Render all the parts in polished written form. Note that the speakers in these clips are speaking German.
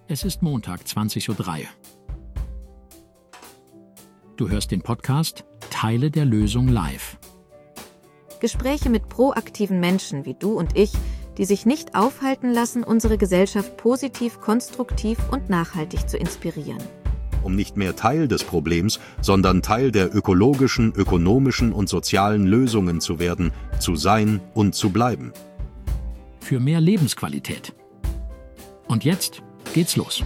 Es ist Montag, 20:03 Uhr. Du hörst den Podcast Teile der Lösung live. Gespräche mit proaktiven Menschen wie du und ich, die sich nicht aufhalten lassen, unsere Gesellschaft positiv, konstruktiv und nachhaltig zu inspirieren. Um nicht mehr Teil des Problems, sondern Teil der ökologischen, ökonomischen und sozialen Lösungen zu werden, zu sein und zu bleiben. Für mehr Lebensqualität. Und jetzt geht's los.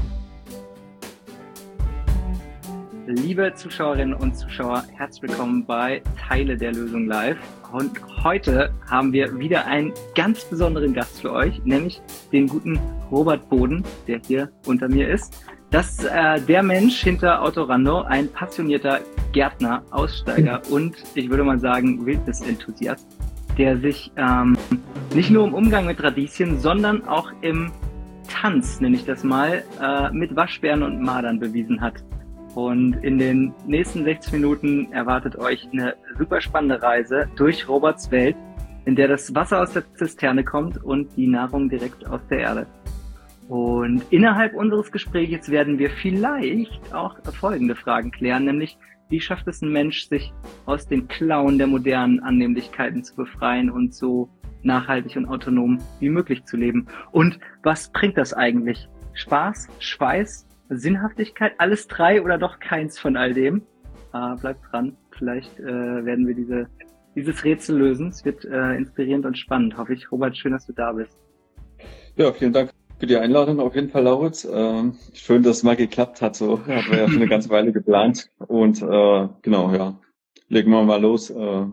Liebe Zuschauerinnen und Zuschauer, herzlich willkommen bei Teile der Lösung live. Und heute haben wir wieder einen ganz besonderen Gast für euch, nämlich den guten Robert Boden, der hier unter mir ist. Das ist der Mensch hinter Autorando, ein passionierter Gärtner, Aussteiger und ich würde mal sagen Wildnisenthusiast, der sich nicht nur im Umgang mit Radieschen, sondern auch im Tanz, nenne ich das mal, mit Waschbären und Mardern bewiesen hat. Und in den nächsten 60 Minuten erwartet euch eine super spannende Reise durch Roberts Welt, in der das Wasser aus der Zisterne kommt und die Nahrung direkt aus der Erde. Und innerhalb unseres Gesprächs werden wir vielleicht auch folgende Fragen klären, nämlich wie schafft es ein Mensch, sich aus den Klauen der modernen Annehmlichkeiten zu befreien und so nachhaltig und autonom wie möglich zu leben? Und was bringt das eigentlich? Spaß, Schweiß, Sinnhaftigkeit, alles drei oder doch keins von all dem? Bleibt dran, vielleicht werden wir dieses Rätsel lösen. Es wird inspirierend und spannend, hoffe ich. Robert, schön, dass du da bist. Ja, vielen Dank für die Einladung auf jeden Fall, Lauritz. Schön, dass es mal geklappt hat. So hatten wir ja schon eine ganze Weile geplant. Und genau, ja, legen wir mal los.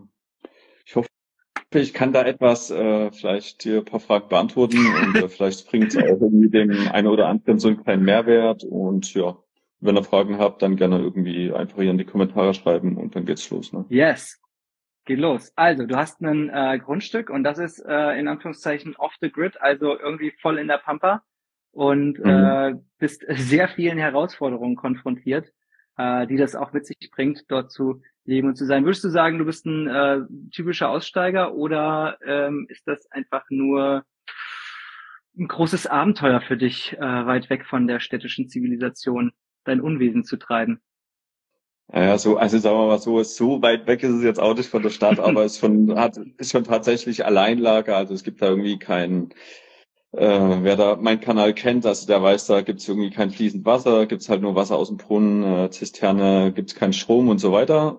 Ich hoffe, ich kann da etwas, vielleicht hier ein paar Fragen beantworten und vielleicht bringt es auch irgendwie dem einen oder anderen so einen kleinen Mehrwert. Und ja, wenn ihr Fragen habt, dann gerne irgendwie einfach hier in die Kommentare schreiben und dann geht's los. Ne? Yes, geht los. Also, du hast ein Grundstück und das ist in Anführungszeichen off the grid, also irgendwie voll in der Pampa und bist sehr vielen Herausforderungen konfrontiert, die das auch mit sich bringt, dort zu leben und zu sein. Würdest du sagen, du bist ein typischer Aussteiger oder ist das einfach nur ein großes Abenteuer für dich, weit weg von der städtischen Zivilisation, dein Unwesen zu treiben? Ja, so, also sagen wir mal so weit weg ist es jetzt auch nicht von der Stadt, aber ist schon tatsächlich Alleinlage, also es gibt da irgendwie keinen, wer da meinen Kanal kennt, also der weiß, da gibt's irgendwie kein fließend Wasser, gibt's halt nur Wasser aus dem Brunnen, Zisterne, gibt's keinen Strom und so weiter.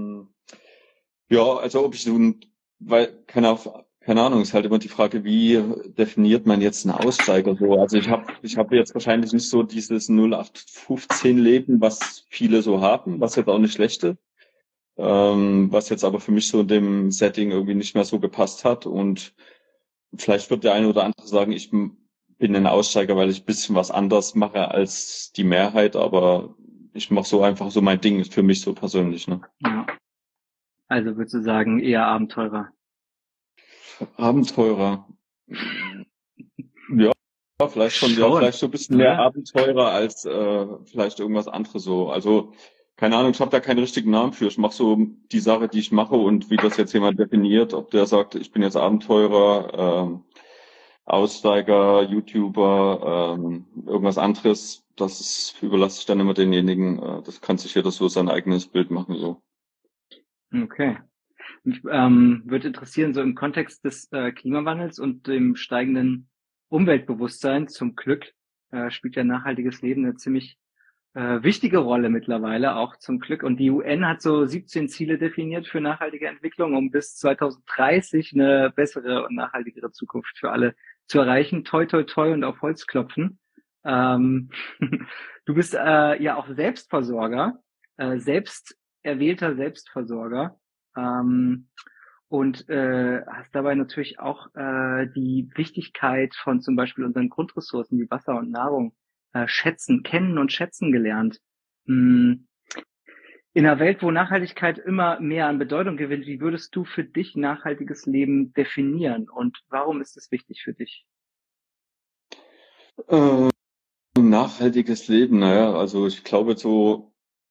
Ja, also ob ich nun, weil, keine Ahnung, ist halt immer die Frage, wie definiert man jetzt einen Aussteiger so? Also ich hab jetzt wahrscheinlich nicht so dieses 0815 Leben, was viele so haben, was jetzt auch nicht schlecht ist, was jetzt aber für mich so in dem Setting irgendwie nicht mehr so gepasst hat. Und vielleicht wird der eine oder andere sagen, ich bin ein Aussteiger, weil ich ein bisschen was anders mache als die Mehrheit, aber ich mache so einfach so mein Ding, für mich so persönlich. Ne? Ja. Also würdest du sagen, eher Abenteurer? Abenteurer. Ja, vielleicht schon, ja, vielleicht so ein bisschen mehr Abenteurer als vielleicht irgendwas anderes so. Also, keine Ahnung, ich habe da keinen richtigen Namen für. Ich mache so die Sache, die ich mache und wie das jetzt jemand definiert, ob der sagt, ich bin jetzt Abenteurer, Aussteiger, YouTuber, irgendwas anderes, überlasse ich dann immer denjenigen, das kann sich jeder so sein eigenes Bild machen, so. Okay. Mich würde interessieren, so im Kontext des Klimawandels und dem steigenden Umweltbewusstsein, zum Glück spielt ja nachhaltiges Leben eine ziemlich wichtige Rolle mittlerweile, auch zum Glück. Und die UN hat so 17 Ziele definiert für nachhaltige Entwicklung, um bis 2030 eine bessere und nachhaltigere Zukunft für alle zu erreichen. Toi, toi, toi und auf Holz klopfen. Du bist ja auch Selbstversorger, selbst erwählter Selbstversorger. Und hast dabei natürlich auch die Wichtigkeit von zum Beispiel unseren Grundressourcen wie Wasser und Nahrung kennen und schätzen gelernt. In einer Welt, wo Nachhaltigkeit immer mehr an Bedeutung gewinnt, wie würdest du für dich nachhaltiges Leben definieren und warum ist es wichtig für dich? Nachhaltiges Leben, naja, also ich glaube so,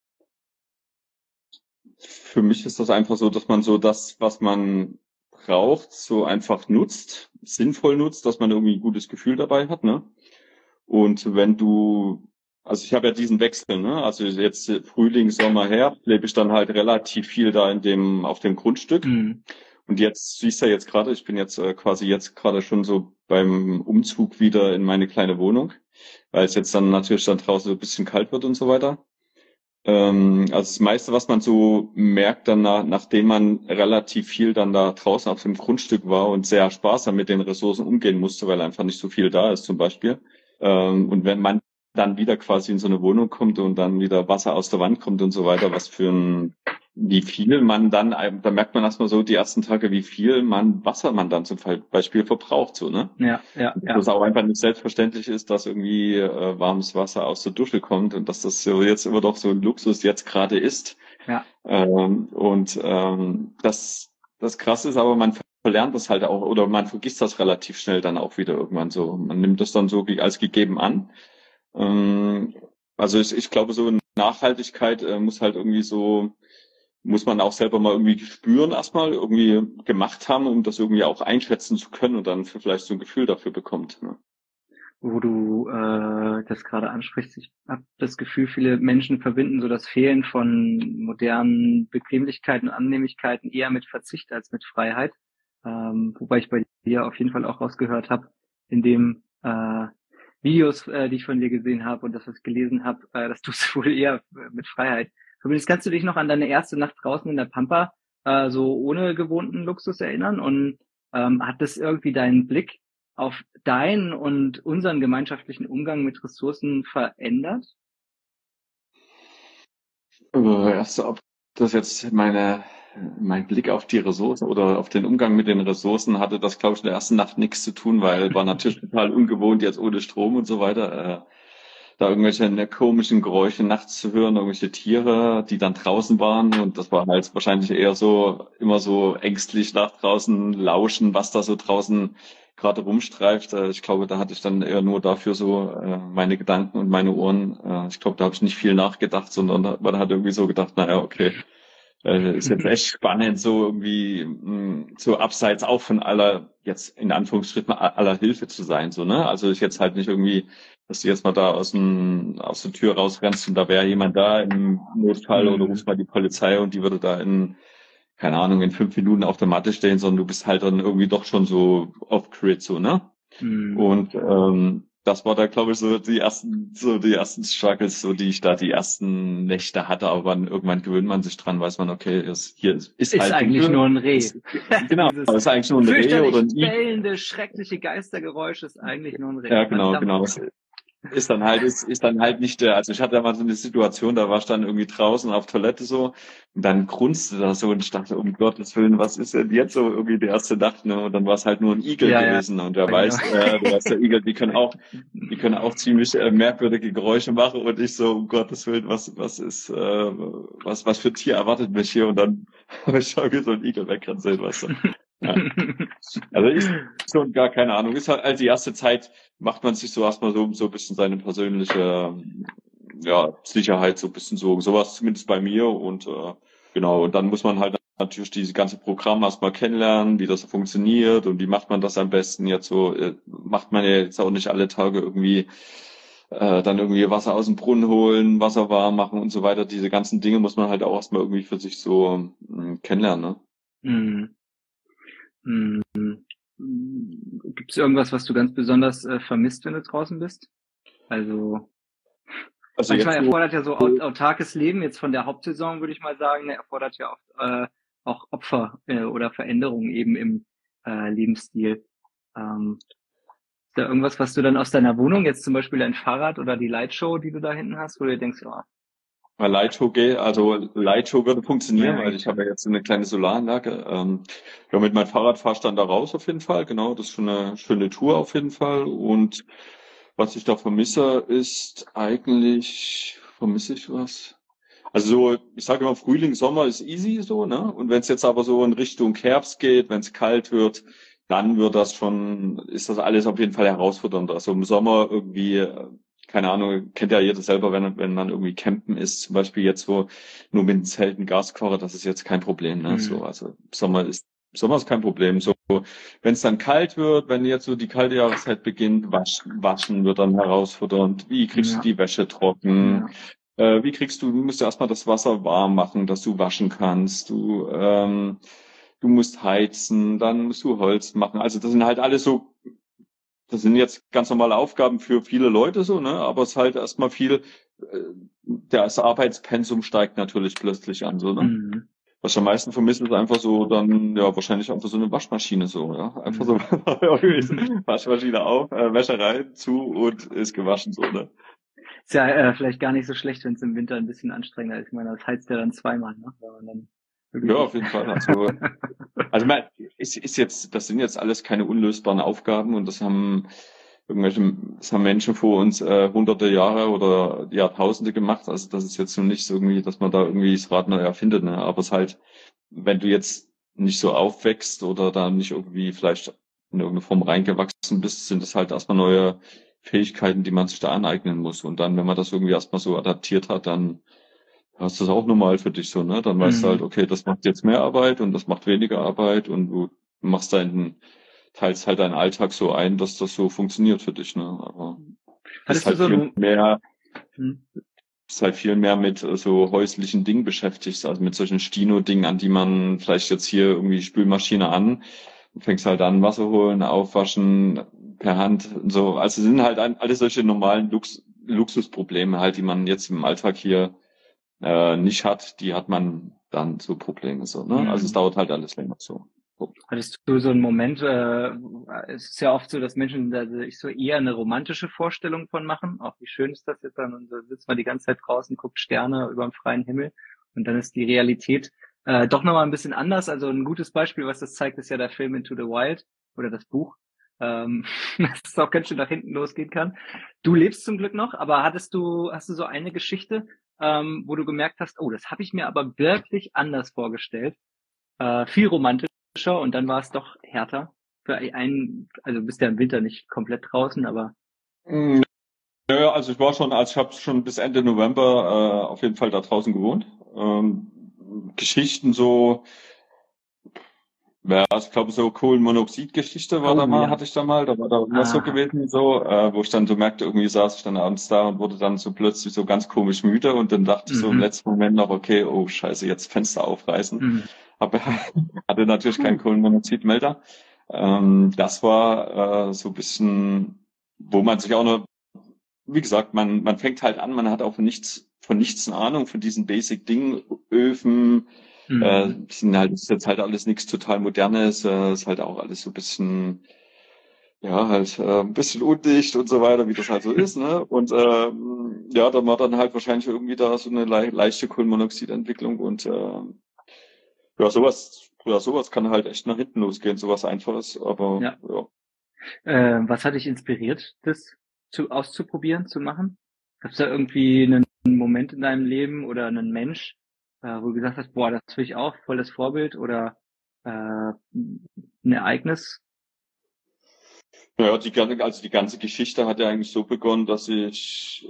für mich ist das einfach so, dass man so das, was man braucht, so einfach nutzt, sinnvoll nutzt, dass man irgendwie ein gutes Gefühl dabei hat, ne? Und wenn du, also ich habe ja diesen Wechsel, ne? Also jetzt Frühling, Sommer, Herbst lebe ich dann halt relativ viel da auf dem Grundstück. Mhm. Und jetzt siehst du ja jetzt gerade, ich bin jetzt quasi jetzt gerade schon so beim Umzug wieder in meine kleine Wohnung, weil es jetzt dann natürlich dann draußen so ein bisschen kalt wird und so weiter. Also das meiste, was man so merkt, dann nachdem man relativ viel dann da draußen auf dem Grundstück war und sehr sparsam mit den Ressourcen umgehen musste, weil einfach nicht so viel da ist zum Beispiel. Und wenn man dann wieder quasi in so eine Wohnung kommt und dann wieder Wasser aus der Wand kommt und so weiter, wie viel man dann, da merkt man erstmal so die ersten Tage, wie viel Wasser man dann zum Beispiel verbraucht, so, ne? Ja. Dass es auch einfach nicht selbstverständlich ist, dass irgendwie warmes Wasser aus der Dusche kommt und dass das so jetzt immer doch so ein Luxus jetzt gerade ist. Ja. Das Krasse ist aber, man verlernt das halt auch oder man vergisst das relativ schnell dann auch wieder irgendwann so. Man nimmt das dann so als gegeben an. Also ich glaube, so Nachhaltigkeit muss man auch selber mal irgendwie spüren, erstmal irgendwie gemacht haben, um das irgendwie auch einschätzen zu können und dann vielleicht so ein Gefühl dafür bekommt. Ne? Wo du das gerade ansprichst, ich habe das Gefühl, viele Menschen verbinden so das Fehlen von modernen Bequemlichkeiten und Annehmlichkeiten eher mit Verzicht als mit Freiheit. Wobei ich bei dir auf jeden Fall auch rausgehört habe, in dem Videos, die ich von dir gesehen habe und das, was ich gelesen habe, dass du es wohl eher mit Freiheit verbindest. Kannst du dich noch an deine erste Nacht draußen in der Pampa so ohne gewohnten Luxus erinnern? Und hat das irgendwie deinen Blick auf deinen und unseren gemeinschaftlichen Umgang mit Ressourcen verändert? Also ob das jetzt mein Blick auf die Ressourcen oder auf den Umgang mit den Ressourcen hatte, das glaube ich in der ersten Nacht nichts zu tun, weil war natürlich total ungewohnt jetzt ohne Strom und so weiter. Da irgendwelche komischen Geräusche nachts zu hören, irgendwelche Tiere, die dann draußen waren und das war halt wahrscheinlich eher so immer so ängstlich nach draußen lauschen, was da so draußen gerade rumstreift. Ich glaube, da hatte ich dann eher nur dafür so meine Gedanken und meine Ohren. Ich glaube, da habe ich nicht viel nachgedacht, sondern man hat irgendwie so gedacht, naja, okay, ist jetzt echt spannend, so irgendwie so abseits auch von aller, jetzt in Anführungsstrichen aller Hilfe zu sein, so, ne? Also ich jetzt halt nicht irgendwie, dass du jetzt mal da aus der Tür rausrennst und da wäre jemand da im Notfall oder rufst mal die Polizei und die würde da keine Ahnung, in 5 Minuten auf der Matte stehen, sondern du bist halt dann irgendwie doch schon so off-grid, so, ne? Und das war da, glaube ich, so die ersten Struggles, so die ich da die ersten Nächte hatte, aber irgendwann gewöhnt man sich dran, weiß man, okay, ist halt eigentlich nur ein Reh. Genau, ist eigentlich nur ein Reh oder ein bellende, schreckliche Geistergeräusch ist eigentlich nur ein Reh. Ja, genau. Ist dann halt nicht also ich hatte ja mal so eine Situation, da war ich dann irgendwie draußen auf Toilette so und dann grunzte da so und ich dachte, um Gottes Willen, was ist denn jetzt so irgendwie die erste Nacht, ne? Und dann war es halt nur ein Igel gewesen und wer weiß, der Igel, die können auch ziemlich merkwürdige Geräusche machen und ich so, um Gottes Willen, was für Tier erwartet mich hier und dann habe ich schon wie so ein Igel wegrennen sehen, weißt du. Ja. Also ist schon gar keine Ahnung. Ist halt die erste Zeit, macht man sich so erstmal so ein bisschen seine persönliche Sicherheit so ein bisschen so, sowas zumindest bei mir und genau, und dann muss man halt natürlich dieses ganze Programm erstmal kennenlernen, wie das funktioniert und wie macht man das am besten jetzt so, macht man ja jetzt auch nicht alle Tage irgendwie dann irgendwie Wasser aus dem Brunnen holen, Wasser warm machen und so weiter. Diese ganzen Dinge muss man halt auch erstmal irgendwie für sich so kennenlernen, ne? Gibt es irgendwas, was du ganz besonders vermisst, wenn du draußen bist? Also manchmal erfordert ja so autarkes Leben jetzt von der Hauptsaison, würde ich mal sagen, erfordert ja oft auch Opfer oder Veränderungen eben im Lebensstil. Ist da irgendwas, was du dann aus deiner Wohnung, jetzt zum Beispiel dein Fahrrad oder die Lightshow, die du da hinten hast, wo du denkst, Lightshow würde funktionieren, weil ich habe ja jetzt eine kleine Solaranlage. Mit meinem Fahrrad fahre ich dann da raus auf jeden Fall, genau, das ist schon eine schöne Tour auf jeden Fall. Und was ich da vermisse, vermisse ich was? Also so, ich sage immer, Frühling, Sommer ist easy so, ne? Und wenn es jetzt aber so in Richtung Herbst geht, wenn es kalt wird, dann ist das alles auf jeden Fall herausfordernd. Also im Sommer irgendwie, keine Ahnung, kennt ja jeder selber, wenn man irgendwie campen ist, zum Beispiel jetzt wo nur mit den Zelten Gaskocher, das ist jetzt kein Problem, ne? So, also im Sommer ist Sommer ist kein Problem. So, wenn es dann kalt wird, wenn jetzt so die kalte Jahreszeit beginnt, waschen wird dann herausfordernd. Wie kriegst du die Wäsche trocken? Du musst ja erstmal das Wasser warm machen, dass du waschen kannst. Du musst heizen, dann musst du Holz machen. Also das sind halt alles so, das sind jetzt ganz normale Aufgaben für viele Leute so, ne? Aber es ist halt erstmal viel, das Arbeitspensum steigt natürlich plötzlich an, so, ne? Mhm. Was ich am meisten vermisse, ist einfach so dann, ja, wahrscheinlich einfach so eine Waschmaschine so, ja. Einfach so Waschmaschine auf, Wäsche rein, zu und ist gewaschen, so, ne? Ist ja vielleicht gar nicht so schlecht, wenn es im Winter ein bisschen anstrengender ist. Ich meine, das heizt ja dann zweimal, ne? Wenn man dann Ja, auf jeden Fall. Also das sind jetzt alles keine unlösbaren Aufgaben und das haben Menschen vor uns hunderte Jahre oder Jahrtausende gemacht. Also das ist jetzt noch nicht so irgendwie, dass man da irgendwie das Rad neu erfindet, ne? Aber es ist halt, wenn du jetzt nicht so aufwächst oder da nicht irgendwie vielleicht in irgendeine Form reingewachsen bist, sind das halt erstmal neue Fähigkeiten, die man sich da aneignen muss. Und dann, wenn man das irgendwie erstmal so adaptiert hat, dann ist das auch normal für dich so, ne? Dann weißt du halt, okay, das macht jetzt mehr Arbeit und das macht weniger Arbeit und du machst teilst halt deinen Alltag so ein, dass das so funktioniert für dich, ne? Aber es ist halt viel mehr mit so häuslichen Dingen beschäftigt, also mit solchen Stino-Dingen, an die man vielleicht jetzt hier irgendwie Spülmaschine an, fängst halt an, Wasser holen, aufwaschen, per Hand und so. Also sind halt alles solche normalen Luxusprobleme halt, die man jetzt im Alltag hier nicht hat, die hat man dann so Probleme so, ne? Also es dauert halt alles länger so. Hattest du so einen Moment, es ist ja oft so, dass Menschen da sich so eher eine romantische Vorstellung von machen, auch wie schön ist das jetzt dann, und da sitzt man die ganze Zeit draußen, guckt Sterne über dem freien Himmel und dann ist die Realität doch nochmal ein bisschen anders. Also ein gutes Beispiel, was das zeigt, ist ja der Film Into the Wild oder das Buch, dass es auch ganz schön nach hinten losgehen kann. Du lebst zum Glück noch, aber hast du so eine Geschichte, wo du gemerkt hast, oh, das habe ich mir aber wirklich anders vorgestellt, viel romantischer und dann war es doch härter für also du bist ja im Winter nicht komplett draußen, aber ja, also ich habe schon bis Ende November auf jeden Fall da draußen gewohnt. Geschichten so, ja, ich glaube so Kohlenmonoxid-Geschichte hatte ich da mal, da war da was so gewesen, so, wo ich dann so merkte, irgendwie saß ich dann abends da und wurde dann so plötzlich so ganz komisch müde und dann dachte ich so im letzten Moment noch, okay, oh scheiße, jetzt Fenster aufreißen. Hatte natürlich keinen Kohlenmonoxidmelder. Das war so ein bisschen, wo man sich auch noch, wie gesagt, man fängt halt an, man hat auch von nichts eine Ahnung, von diesen Basic-Dingen, Öfen, ist jetzt halt alles nichts total Modernes, ist halt auch alles so ein bisschen, ja, halt ein bisschen undicht und so weiter, wie das halt so ist, ne? Und ja, dann war dann halt wahrscheinlich irgendwie da so eine leichte Kohlenmonoxidentwicklung und ja, sowas kann halt echt nach hinten losgehen, sowas Einfaches, aber ja. Was hat dich inspiriert, das auszuprobieren, zu machen? Gab es da irgendwie einen Moment in deinem Leben oder einen Mensch, wo du gesagt hast, boah, das will ich auch, voll das Vorbild oder ein Ereignis? Ja, die ganze Geschichte hat ja eigentlich so begonnen, dass ich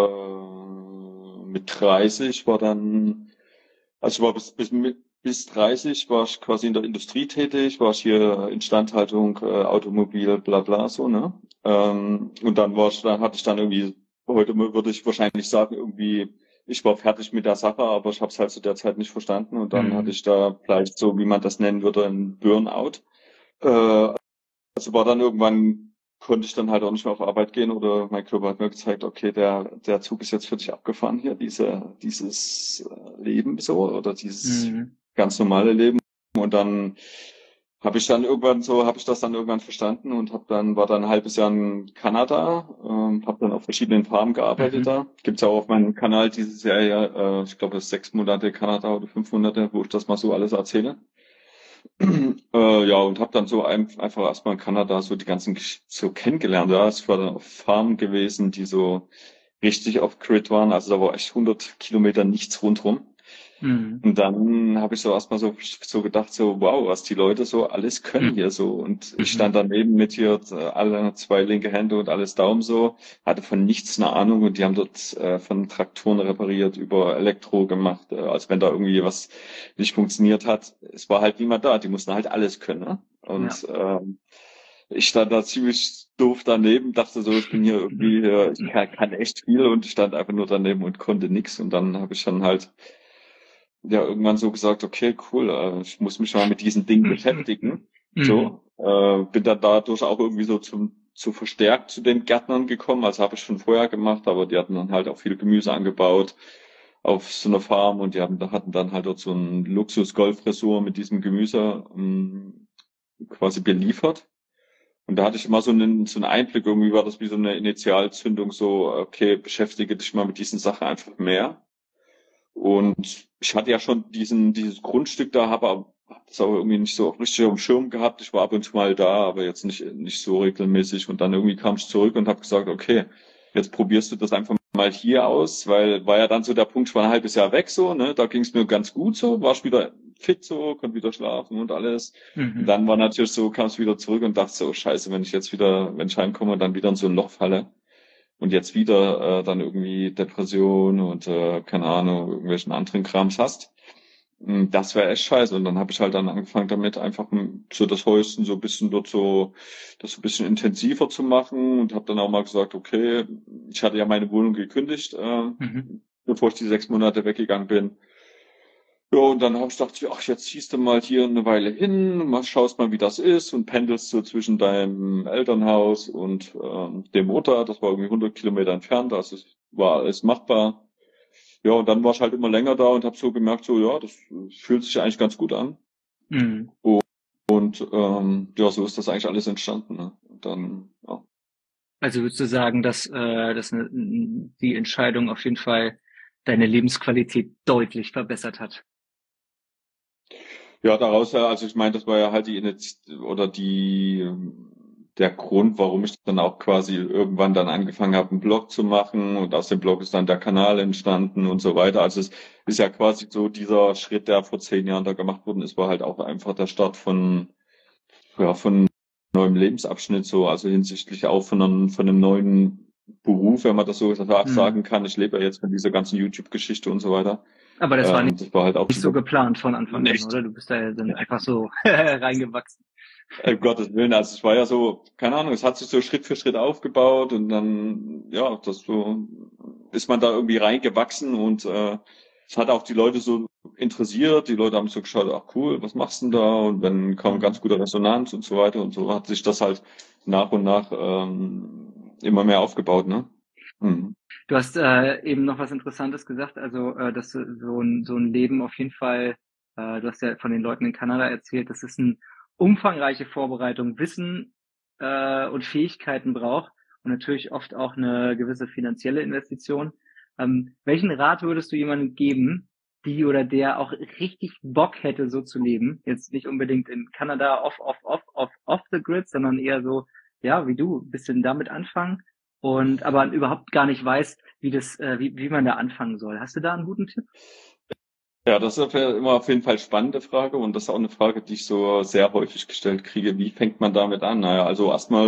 mit 30 war dann, also ich war bis 30 war ich quasi in der Industrie tätig, war ich hier Instandhaltung, Automobil, bla bla so, ne? Und dann hatte ich dann irgendwie, heute würde ich wahrscheinlich sagen, irgendwie, ich war fertig mit der Sache, aber ich habe es halt zu der Zeit nicht verstanden und dann hatte ich da vielleicht so, wie man das nennen würde, ein Burnout. Also war dann irgendwann, konnte ich dann halt auch nicht mehr auf Arbeit gehen oder mein Körper hat mir gezeigt, okay, der Zug ist jetzt für dich abgefahren hier, dieses Leben so oder dieses ganz normale Leben. Und dann habe ich das dann irgendwann verstanden und war dann ein halbes Jahr in Kanada, habe dann auf verschiedenen Farmen gearbeitet da. Gibt's auch auf meinem Kanal diese Serie, ich glaube 6 Monate Kanada oder 5 Monate, wo ich das mal so alles erzähle. Ja, und habe dann so einfach erstmal in Kanada so die ganzen so kennengelernt. Ja, ich war dann auf Farmen gewesen, die so richtig auf Grid waren. Also da war echt 100 Kilometer nichts rundrum. Mhm. Und dann habe ich so erstmal so gedacht, so wow, was die Leute so alles können hier so. Und ich stand daneben mit hier alle 2 linke Hände und alles Daumen so, hatte von nichts eine Ahnung und die haben dort von Traktoren repariert, über Elektro gemacht, als wenn da irgendwie was nicht funktioniert hat. Es war halt niemand da, die mussten halt alles können. Ne? Und ich stand da ziemlich doof daneben, dachte so, ich bin hier irgendwie, ich kann echt viel und ich stand einfach nur daneben und konnte nichts. Und dann habe ich dann halt ja irgendwann so gesagt, okay, cool, ich muss mich mal mit diesen Dingen beschäftigen. So, bin dann dadurch auch irgendwie so zu verstärkt zu den Gärtnern gekommen. Also habe ich schon vorher gemacht, aber die hatten dann halt auch viel Gemüse angebaut auf so einer Farm und hatten dann halt dort so ein Luxus-Golfressort mit diesem Gemüse quasi beliefert. Und da hatte ich immer so einen Einblick, irgendwie war das wie so eine Initialzündung, so, okay, beschäftige dich mal mit diesen Sachen einfach mehr. Und ich hatte ja schon dieses Grundstück da, habe das aber irgendwie nicht so richtig auf dem Schirm gehabt. Ich war ab und zu mal da, aber jetzt nicht so regelmäßig. Und dann irgendwie kam ich zurück und habe gesagt, okay, jetzt probierst du das einfach mal hier aus, weil war ja dann so der Punkt, ich war ein halbes Jahr weg so, ne, da ging es mir ganz gut so, war ich wieder fit so, konnte wieder schlafen und alles. Und dann war natürlich so, kam es wieder zurück und dachte so, scheiße, wenn ich heimkomme, dann wieder in so ein Loch falle. Und jetzt wieder dann irgendwie Depression und keine Ahnung, irgendwelchen anderen Krams hast. Das wäre echt scheiße. Und dann habe ich halt dann angefangen damit, einfach so das Häuschen so ein bisschen das so ein bisschen intensiver zu machen und habe dann auch mal gesagt, okay, ich hatte ja meine Wohnung gekündigt, bevor ich die 6 Monate weggegangen bin. Ja, und dann habe ich gedacht, ach, jetzt ziehst du mal hier eine Weile hin, schaust mal, wie das ist und pendelst so zwischen deinem Elternhaus und dem Mutter. Das war irgendwie 100 Kilometer entfernt, also es war alles machbar. Ja, und dann war ich halt immer länger da und habe so gemerkt, so ja, das fühlt sich eigentlich ganz gut an. Und ja, so ist das eigentlich alles entstanden. Ne? Und dann, ja. Also würdest du sagen, dass die Entscheidung auf jeden Fall deine Lebensqualität deutlich verbessert hat? Ja, daraus, also ich meine, das war ja halt der Grund, warum ich dann auch quasi irgendwann dann angefangen habe, einen Blog zu machen und aus dem Blog ist dann der Kanal entstanden und so weiter. Also es ist ja quasi so dieser Schritt, der vor 10 Jahren da gemacht worden ist, war halt auch einfach der Start von neuem Lebensabschnitt, so, also hinsichtlich auch von einem neuen Beruf, wenn man das so sagen kann. Ich lebe ja jetzt von dieser ganzen YouTube-Geschichte und so weiter. Aber das war nicht halt auch so geplant von Anfang an, oder? Du bist da ja dann einfach so reingewachsen. Um Gottes Willen, also es war ja so, keine Ahnung, es hat sich so Schritt für Schritt aufgebaut und dann, ja, das so, ist man da irgendwie reingewachsen und es hat auch die Leute so interessiert, die Leute haben so geschaut, ach cool, was machst du denn da? Und dann kam ganz gute Resonanz und so weiter und so hat sich das halt nach und nach immer mehr aufgebaut, ne? Du hast eben noch was Interessantes gesagt, also dass so ein Leben auf jeden Fall, du hast ja von den Leuten in Kanada erzählt, dass es eine umfangreiche Vorbereitung, Wissen und Fähigkeiten braucht und natürlich oft auch eine gewisse finanzielle Investition. Welchen Rat würdest du jemandem geben, die oder der auch richtig Bock hätte, so zu leben? Jetzt nicht unbedingt in Kanada off the grid, sondern eher so, ja, wie du, ein bisschen damit anfangen. Und aber überhaupt gar nicht weiß, wie man da anfangen soll. Hast du da einen guten Tipp? Ja, das ist immer auf jeden Fall eine spannende Frage und das ist auch eine Frage, die ich so sehr häufig gestellt kriege. Wie fängt man damit an? Naja, also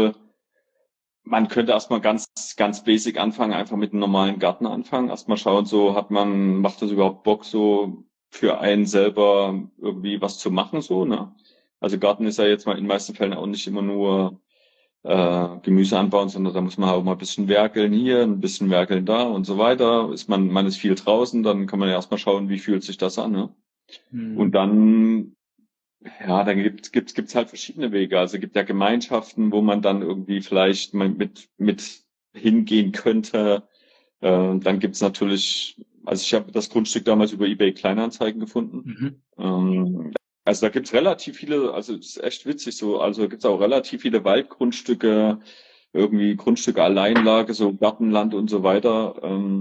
man könnte erstmal ganz, ganz basic anfangen, einfach mit einem normalen Garten anfangen. Erstmal schauen, so macht das überhaupt Bock, so für einen selber irgendwie was zu machen, so, ne? Also Garten ist ja jetzt mal in den meisten Fällen auch nicht immer nur Gemüse anbauen, sondern da muss man auch mal ein bisschen werkeln hier, ein bisschen werkeln da und so weiter. Man ist viel draußen, dann kann man ja erstmal schauen, wie fühlt sich das an, ne? Und dann, ja, dann gibt's halt verschiedene Wege. Also gibt ja Gemeinschaften, wo man dann irgendwie vielleicht mal mit hingehen könnte. Dann gibt's natürlich, also ich habe das Grundstück damals über eBay Kleinanzeigen gefunden. Also da gibt's relativ viele, also es ist echt witzig so, also gibt's auch relativ viele Waldgrundstücke, irgendwie Grundstücke Alleinlage, so Gartenland und so weiter,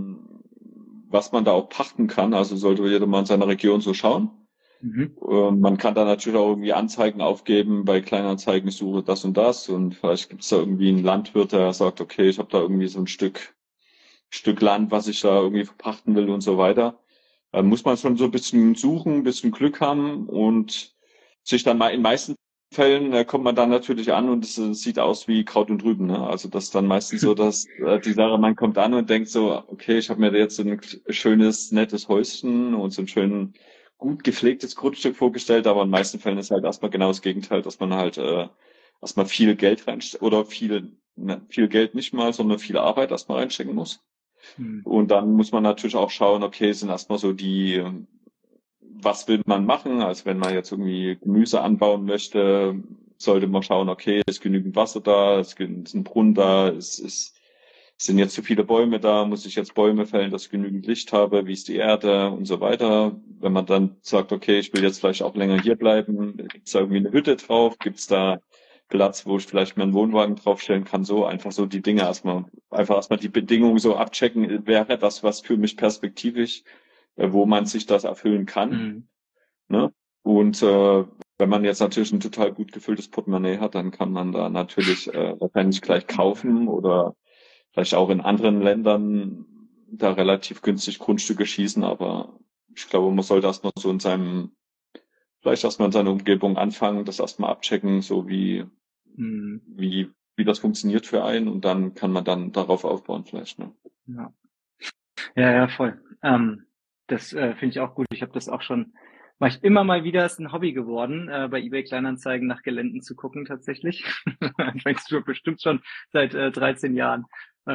was man da auch pachten kann. Also sollte jeder mal in seiner Region so schauen. Man kann da natürlich auch irgendwie Anzeigen aufgeben bei Kleinanzeigen, ich suche das und das und vielleicht gibt's da irgendwie einen Landwirt, der sagt, okay, ich habe da irgendwie so ein Stück Land, was ich da irgendwie verpachten will und so weiter. muss man schon so ein bisschen suchen, ein bisschen Glück haben und sich dann mal in meisten Fällen kommt man dann natürlich an und es sieht aus wie Kraut und Rüben. Ne? Also das ist dann meistens so, dass die Sache, man kommt an und denkt so, okay, ich habe mir jetzt so ein schönes, nettes Häuschen und so ein schön gut gepflegtes Grundstück vorgestellt, aber in den meisten Fällen ist halt erstmal genau das Gegenteil, dass man halt erstmal viel Geld reinsteckt oder viel Geld nicht mal, sondern viel Arbeit erstmal reinstecken muss. Und dann muss man natürlich auch schauen, okay, sind erstmal so was will man machen? Also wenn man jetzt irgendwie Gemüse anbauen möchte, sollte man schauen, okay, ist genügend Wasser da, ist ein Brunnen da, sind jetzt zu viele Bäume da, muss ich jetzt Bäume fällen, dass ich genügend Licht habe, wie ist die Erde und so weiter. Wenn man dann sagt, okay, ich will jetzt vielleicht auch länger hier bleiben, gibt es da irgendwie eine Hütte drauf, gibt es da Platz, wo ich vielleicht mir einen Wohnwagen draufstellen kann, so einfach so die Dinge erstmal die Bedingungen so abchecken, wäre das was für mich perspektivisch, wo man sich das erfüllen kann. Ne? Und wenn man jetzt natürlich ein total gut gefülltes Portemonnaie hat, dann kann man da natürlich wahrscheinlich gleich kaufen oder vielleicht auch in anderen Ländern da relativ günstig Grundstücke schießen, aber ich glaube, man sollte erstmal so vielleicht erstmal in seiner Umgebung anfangen, das erstmal abchecken, so wie das funktioniert für einen und dann kann man dann darauf aufbauen vielleicht. Ne? Ja, voll. Das finde ich auch gut. Ich habe das auch schon, mache ich immer mal wieder, ist ein Hobby geworden, bei eBay Kleinanzeigen nach Geländen zu gucken tatsächlich. Fängst du bestimmt schon seit 13 Jahren.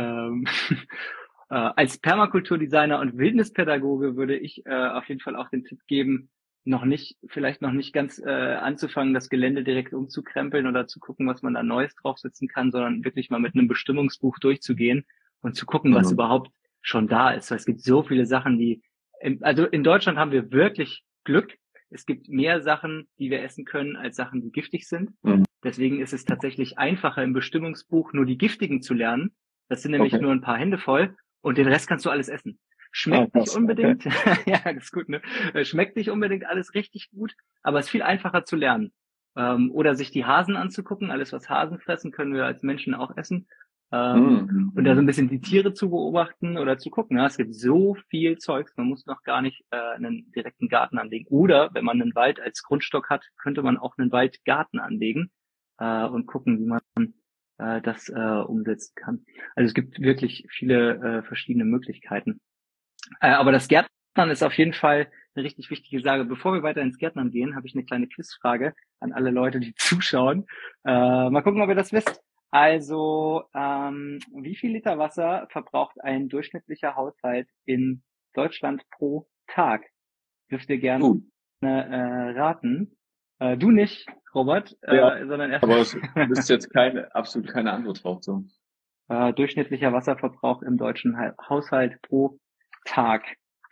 Als Permakulturdesigner und Wildnispädagoge würde ich auf jeden Fall auch den Tipp geben, vielleicht noch nicht ganz anzufangen, das Gelände direkt umzukrempeln oder zu gucken, was man da Neues draufsetzen kann, sondern wirklich mal mit einem Bestimmungsbuch durchzugehen und zu gucken, was überhaupt schon da ist. Weil es gibt so viele Sachen, also in Deutschland haben wir wirklich Glück. Es gibt mehr Sachen, die wir essen können, als Sachen, die giftig sind. Deswegen ist es tatsächlich einfacher, im Bestimmungsbuch nur die giftigen zu lernen. Das sind nämlich nur ein paar Hände voll und den Rest kannst du alles essen. Schmeckt nicht unbedingt, ja, das ist gut, ne? Schmeckt nicht unbedingt alles richtig gut, aber es ist viel einfacher zu lernen. Oder sich die Hasen anzugucken. Alles, was Hasen fressen, können wir als Menschen auch essen. Und da so ein bisschen die Tiere zu beobachten oder zu gucken. Ja, es gibt so viel Zeugs, man muss noch gar nicht einen direkten Garten anlegen. Oder wenn man einen Wald als Grundstock hat, könnte man auch einen Waldgarten anlegen und gucken, wie man das umsetzen kann. Also es gibt wirklich viele verschiedene Möglichkeiten. Aber das Gärtnern ist auf jeden Fall eine richtig wichtige Sache. Bevor wir weiter ins Gärtnern gehen, habe ich eine kleine Quizfrage an alle Leute, die zuschauen. Mal gucken, ob ihr das wisst. Also, wie viel Liter Wasser verbraucht ein durchschnittlicher Haushalt in Deutschland pro Tag? Dürft ihr gerne raten. Du nicht, Robert, sondern erst. Aber es ist jetzt absolut keine Antwort drauf. So. Durchschnittlicher Wasserverbrauch im deutschen Haushalt pro Tag.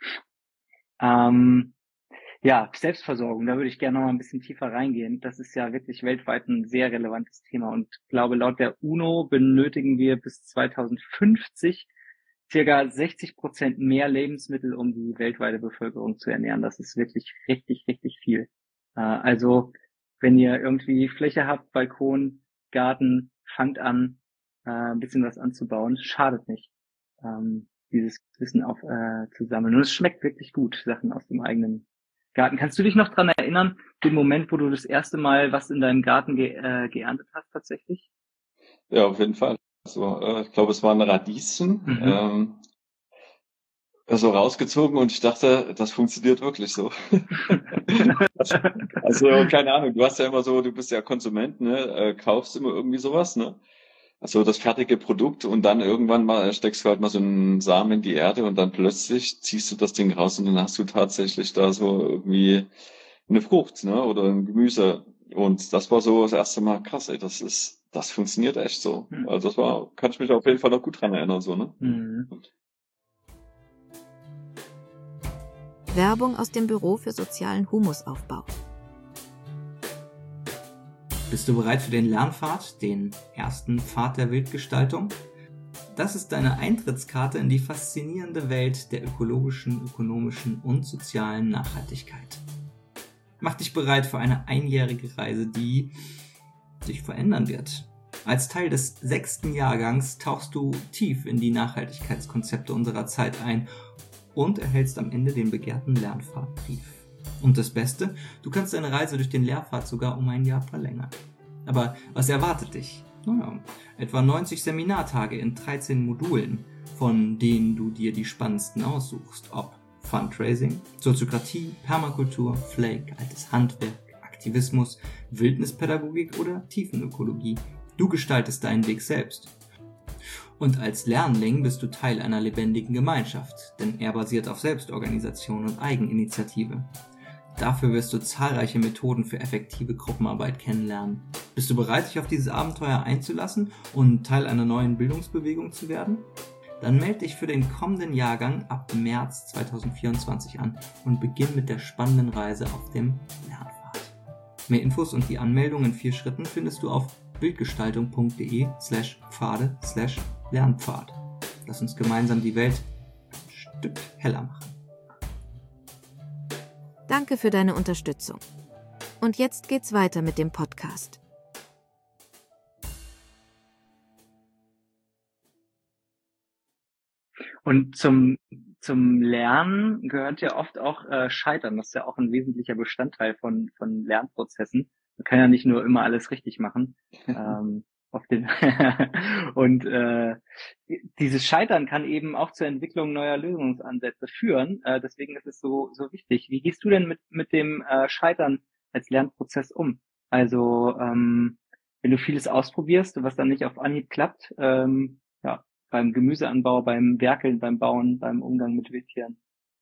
Ja, Selbstversorgung, da würde ich gerne noch mal ein bisschen tiefer reingehen. Das ist ja wirklich weltweit ein sehr relevantes Thema und ich glaube, laut der UNO benötigen wir bis 2050 circa 60% mehr Lebensmittel, um die weltweite Bevölkerung zu ernähren. Das ist wirklich richtig, richtig viel. Also, wenn ihr irgendwie Fläche habt, Balkon, Garten, fangt an, ein bisschen was anzubauen. Schadet nicht, dieses Wissen zu sammeln. Und es schmeckt wirklich gut, Sachen aus dem eigenen Garten. Kannst du dich noch dran erinnern, den Moment, wo du das erste Mal was in deinem Garten geerntet hast tatsächlich? Ja, auf jeden Fall. Also, ich glaube, es waren Radieschen. So rausgezogen und ich dachte, das funktioniert wirklich so. Also, keine Ahnung, du hast ja immer so, du bist ja Konsument, ne, kaufst immer irgendwie sowas, ne? Also das fertige Produkt und dann irgendwann mal steckst du halt mal so einen Samen in die Erde und dann plötzlich ziehst du das Ding raus und dann hast du tatsächlich da so irgendwie eine Frucht, ne, oder ein Gemüse. Und das war so das erste Mal krass, ey, das funktioniert echt so. Also kann ich mich auf jeden Fall noch gut dran erinnern, so, ne? Werbung aus dem Büro für sozialen Humusaufbau. Bist du bereit für den Lernpfad, den ersten Pfad der Wildgestaltung? Das ist deine Eintrittskarte in die faszinierende Welt der ökologischen, ökonomischen und sozialen Nachhaltigkeit. Mach dich bereit für eine einjährige Reise, die sich verändern wird. Als Teil des 6. Jahrgangs tauchst du tief in die Nachhaltigkeitskonzepte unserer Zeit ein und erhältst am Ende den begehrten Lernpfadbrief. Und das Beste, du kannst deine Reise durch den Lehrpfad sogar um ein Jahr verlängern. Aber was erwartet dich? Naja, etwa 90 Seminartage in 13 Modulen, von denen du dir die spannendsten aussuchst, ob Fundraising, Soziokratie, Permakultur, Flake, altes Handwerk, Aktivismus, Wildnispädagogik oder Tiefenökologie. Du gestaltest deinen Weg selbst. Und als Lernling bist du Teil einer lebendigen Gemeinschaft, denn er basiert auf Selbstorganisation und Eigeninitiative. Dafür wirst du zahlreiche Methoden für effektive Gruppenarbeit kennenlernen. Bist du bereit, dich auf dieses Abenteuer einzulassen und Teil einer neuen Bildungsbewegung zu werden? Dann melde dich für den kommenden Jahrgang ab März 2024 an und beginn mit der spannenden Reise auf dem Lernpfad. Mehr Infos und die Anmeldung in 4 Schritten findest du auf bildgestaltung.de/pfade/Lernpfad. Lass uns gemeinsam die Welt ein Stück heller machen. Danke für deine Unterstützung. Und jetzt geht's weiter mit dem Podcast. Und zum Lernen gehört ja oft auch Scheitern. Das ist ja auch ein wesentlicher Bestandteil von Lernprozessen. Man kann ja nicht nur immer alles richtig machen. Und dieses Scheitern kann eben auch zur Entwicklung neuer Lösungsansätze führen. Deswegen ist es so wichtig. Wie gehst du denn mit dem Scheitern als Lernprozess um? Also wenn du vieles ausprobierst, was dann nicht auf Anhieb klappt, beim Gemüseanbau, beim Werkeln, beim Bauen, beim Umgang mit Wildtieren.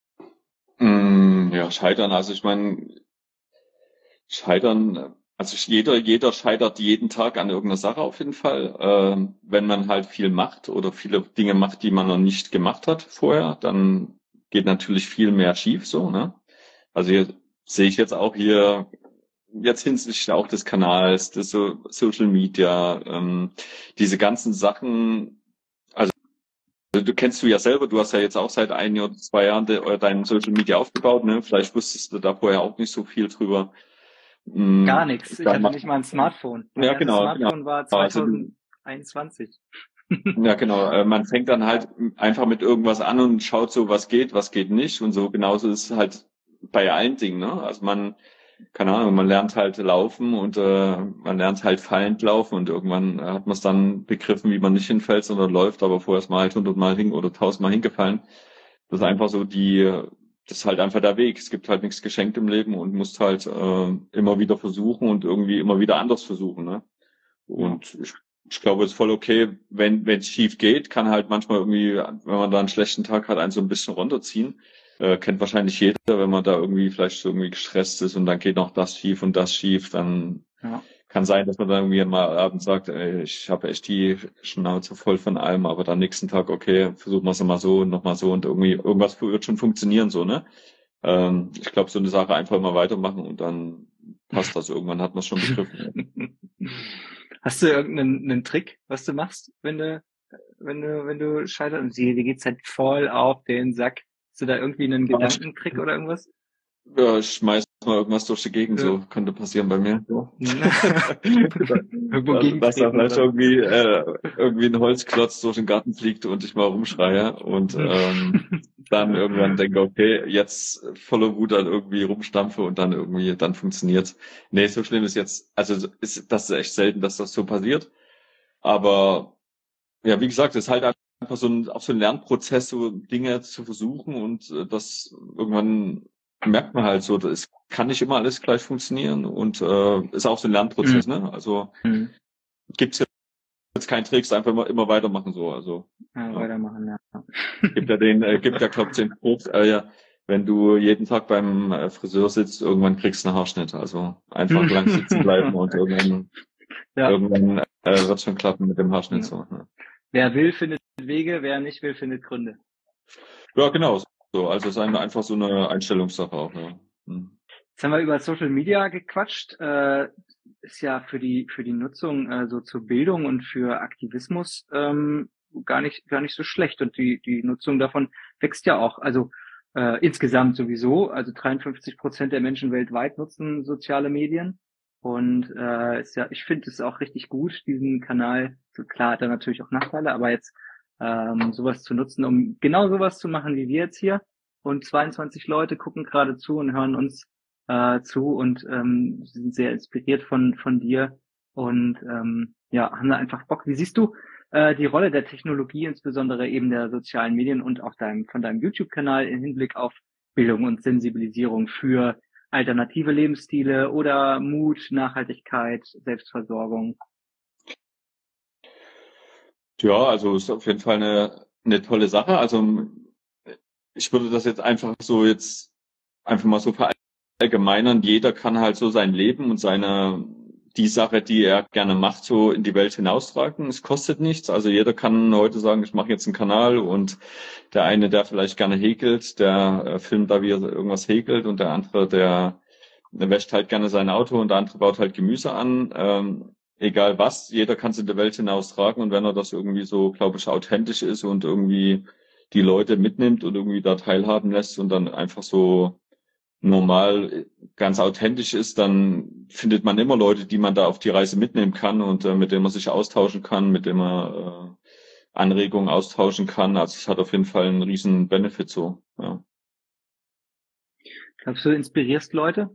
Ja, Scheitern. Also ich meine, Scheitern. Also jeder scheitert jeden Tag an irgendeiner Sache auf jeden Fall. Wenn man halt viel macht oder viele Dinge macht, die man noch nicht gemacht hat vorher, dann geht natürlich viel mehr schief so, ne? Also hier sehe ich jetzt auch hier, jetzt hinsichtlich auch des Kanals, des Social Media, diese ganzen Sachen, also du kennst du ja selber, du hast ja jetzt auch seit 1 oder 2 Jahren dein Social Media aufgebaut, ne? Vielleicht wusstest du da vorher auch nicht so viel drüber. Gar nichts. Ich hatte nicht mal ein Smartphone. Ja, genau. Smartphone war 2021. Ja, genau. Man fängt dann halt einfach mit irgendwas an und schaut so, was geht nicht. Und so genauso ist es halt bei allen Dingen, ne? Also keine Ahnung, man lernt halt laufen und man lernt halt fallend laufen und irgendwann hat man es dann begriffen, wie man nicht hinfällt, sondern läuft, aber vorher ist man halt 100 Mal oder 1000 Mal hingefallen. Das ist einfach so das ist halt einfach der Weg. Es gibt halt nichts geschenkt im Leben und musst halt immer wieder versuchen und irgendwie immer wieder anders versuchen, ne? Und ich glaube, es ist voll okay, wenn es schief geht, kann halt manchmal irgendwie, wenn man da einen schlechten Tag hat, einen so ein bisschen runterziehen. Kennt wahrscheinlich jeder, wenn man da irgendwie vielleicht irgendwie gestresst ist und dann geht noch das schief und das schief, dann kann sein, dass man dann irgendwie mal abends sagt, ey, ich habe echt die Schnauze voll von allem, aber dann nächsten Tag, okay, versuchen wir es mal so und nochmal so und irgendwie irgendwas wird schon funktionieren, so, ne? Ich glaube, so eine Sache einfach mal weitermachen und dann passt das. Irgendwann hat man es schon begriffen. Hast du irgendeinen Trick, was du machst, wenn du scheiterst und dir geht's halt voll auf den Sack? Hast du da irgendwie einen Gedankentrick oder irgendwas? Ja, ich schmeiß mal irgendwas durch die Gegend, so könnte passieren bei mir. So. Dass da vielleicht irgendwie ein Holzklotz durch den Garten fliegt und ich mal rumschreie und dann irgendwann denke, okay, jetzt voller Wut dann irgendwie rumstampfe und dann funktioniert's. Nee, so schlimm ist jetzt, also das ist echt selten, dass das so passiert. Aber ja, wie gesagt, es ist halt einfach so ein Lernprozess, so Dinge zu versuchen und das irgendwann merkt man halt so, es kann nicht immer alles gleich funktionieren und ist auch so ein Lernprozess, ne? Also gibt's jetzt keinen Tricks, einfach immer weitermachen so. Also weitermachen, ja. Gibt ja glaube ich den Spruch, wenn du jeden Tag beim Friseur sitzt, irgendwann kriegst du einen Haarschnitt. Also einfach lang sitzen bleiben und irgendwann wird schon klappen mit dem Haarschnitt. So, ne? Wer will, findet Wege, wer nicht will, findet Gründe. Ja, genau. So, also es ist einfach so eine Einstellungssache auch. Ja. Jetzt haben wir über Social Media gequatscht. Ist ja für die Nutzung so zur Bildung und für Aktivismus gar nicht so schlecht. Und die Nutzung davon wächst ja auch. Also insgesamt sowieso. Also 53% der Menschen weltweit nutzen soziale Medien. Und ich finde es auch richtig gut, diesen Kanal. So, klar hat er natürlich auch Nachteile, aber jetzt sowas zu nutzen, um genau sowas zu machen wie wir jetzt hier, und 22 Leute gucken gerade zu und hören uns zu und sind sehr inspiriert von dir und ja, haben da einfach Bock. Wie siehst du die Rolle der Technologie, insbesondere eben der sozialen Medien und auch von deinem YouTube-Kanal im Hinblick auf Bildung und Sensibilisierung für alternative Lebensstile oder Mut, Nachhaltigkeit, Selbstversorgung? Ja, also ist auf jeden Fall eine tolle Sache. Also ich würde das jetzt einfach mal so verallgemeinern. Jeder kann halt so sein Leben und die Sache, die er gerne macht, so in die Welt hinaustragen. Es kostet nichts. Also jeder kann heute sagen, ich mache jetzt einen Kanal und der eine, der vielleicht gerne häkelt, der filmt da, wie er irgendwas häkelt und der andere, der wäscht halt gerne sein Auto und der andere baut halt Gemüse an. Egal was, jeder kann es in der Welt hinaustragen und wenn er das irgendwie so, glaube ich, authentisch ist und irgendwie die Leute mitnimmt und irgendwie da teilhaben lässt und dann einfach so normal ganz authentisch ist, dann findet man immer Leute, die man da auf die Reise mitnehmen kann und mit denen man sich austauschen kann, mit denen man Anregungen austauschen kann. Also es hat auf jeden Fall einen riesen Benefit so, ja. Glaubst du, inspirierst Leute?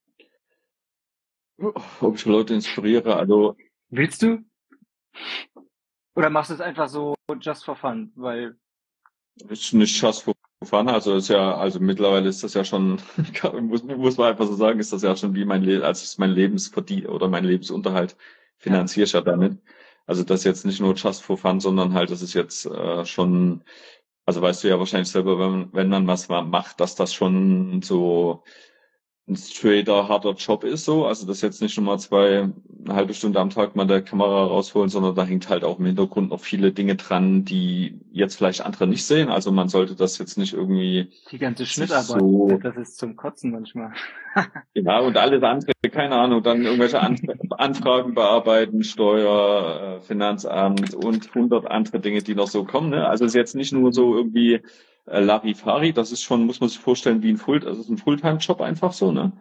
Ob ich Leute inspiriere, also. Willst du? Oder machst du es einfach so just for fun, weil. Ist nicht just for fun, also mittlerweile ist das ja schon, muss man einfach so sagen, ist das ja schon wie mein Lebensunterhalt finanziere ich ja damit. Also das ist jetzt nicht nur just for fun, sondern halt, das ist jetzt schon, also weißt du ja wahrscheinlich selber, wenn man was macht, dass das schon so ein straighter, harter Job ist so. Also das jetzt nicht nur mal eine halbe Stunde am Tag mal der Kamera rausholen, sondern da hängt halt auch im Hintergrund noch viele Dinge dran, die jetzt vielleicht andere nicht sehen. Also man sollte das jetzt nicht irgendwie... Die ganze Schnittarbeit, das ist zum Kotzen manchmal. Ja, und alles andere, keine Ahnung, dann irgendwelche Anfragen bearbeiten, Steuer, Finanzamt und 100 andere Dinge, die noch so kommen. Ne? Also es ist jetzt nicht nur so irgendwie Larifari, das ist schon, muss man sich vorstellen, wie ein Fulltime-Job einfach so, ne?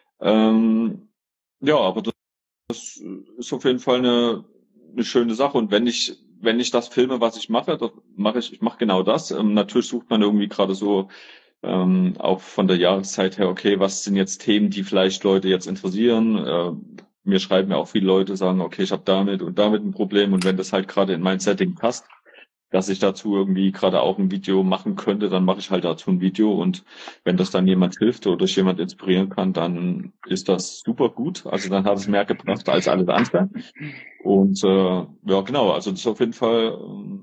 Ja, aber das ist auf jeden Fall eine schöne Sache. Und wenn ich das filme, was ich mache, ich mache genau das. Natürlich sucht man irgendwie gerade so auch von der Jahreszeit her, okay, was sind jetzt Themen, die vielleicht Leute jetzt interessieren? Mir schreiben ja auch viele Leute, sagen, okay, ich habe damit und damit ein Problem. Und wenn das halt gerade in mein Setting passt, dass ich dazu irgendwie gerade auch ein Video machen könnte, dann mache ich halt dazu ein Video und wenn das dann jemand hilft oder ich jemand inspirieren kann, dann ist das super gut. Also dann hat es mehr gebracht als alles andere. Und ja, genau, also das ist auf jeden Fall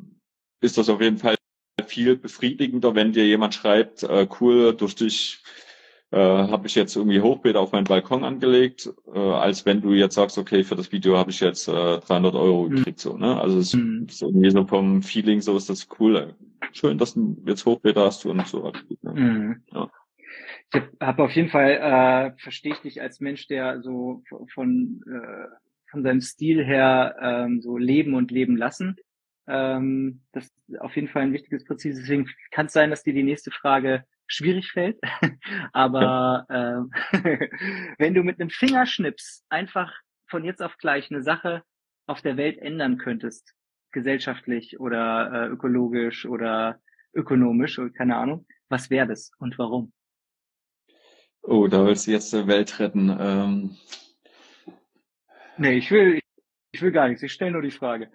viel befriedigender, wenn dir jemand schreibt, cool, durch dich habe ich jetzt irgendwie Hochbeete auf meinen Balkon angelegt, als wenn du jetzt sagst, okay, für das Video habe ich jetzt 300 Euro gekriegt, so, ne? Also es ist irgendwie so vom Feeling, so ist das cool. Schön, dass du jetzt Hochbeete hast und so. Ne? Ja. Ich habe auf jeden Fall, verstehe ich dich als Mensch, der so von seinem Stil her so leben und leben lassen. Das ist auf jeden Fall ein wichtiges Prinzip. Deswegen kann es sein, dass dir die nächste Frage schwierig fällt. Aber wenn du mit einem Fingerschnips einfach von jetzt auf gleich eine Sache auf der Welt ändern könntest, gesellschaftlich oder ökologisch oder ökonomisch oder keine Ahnung, was wäre das und warum? Oh, da willst du jetzt die Welt retten. Nee, ich will gar nichts. Ich stelle nur die Frage.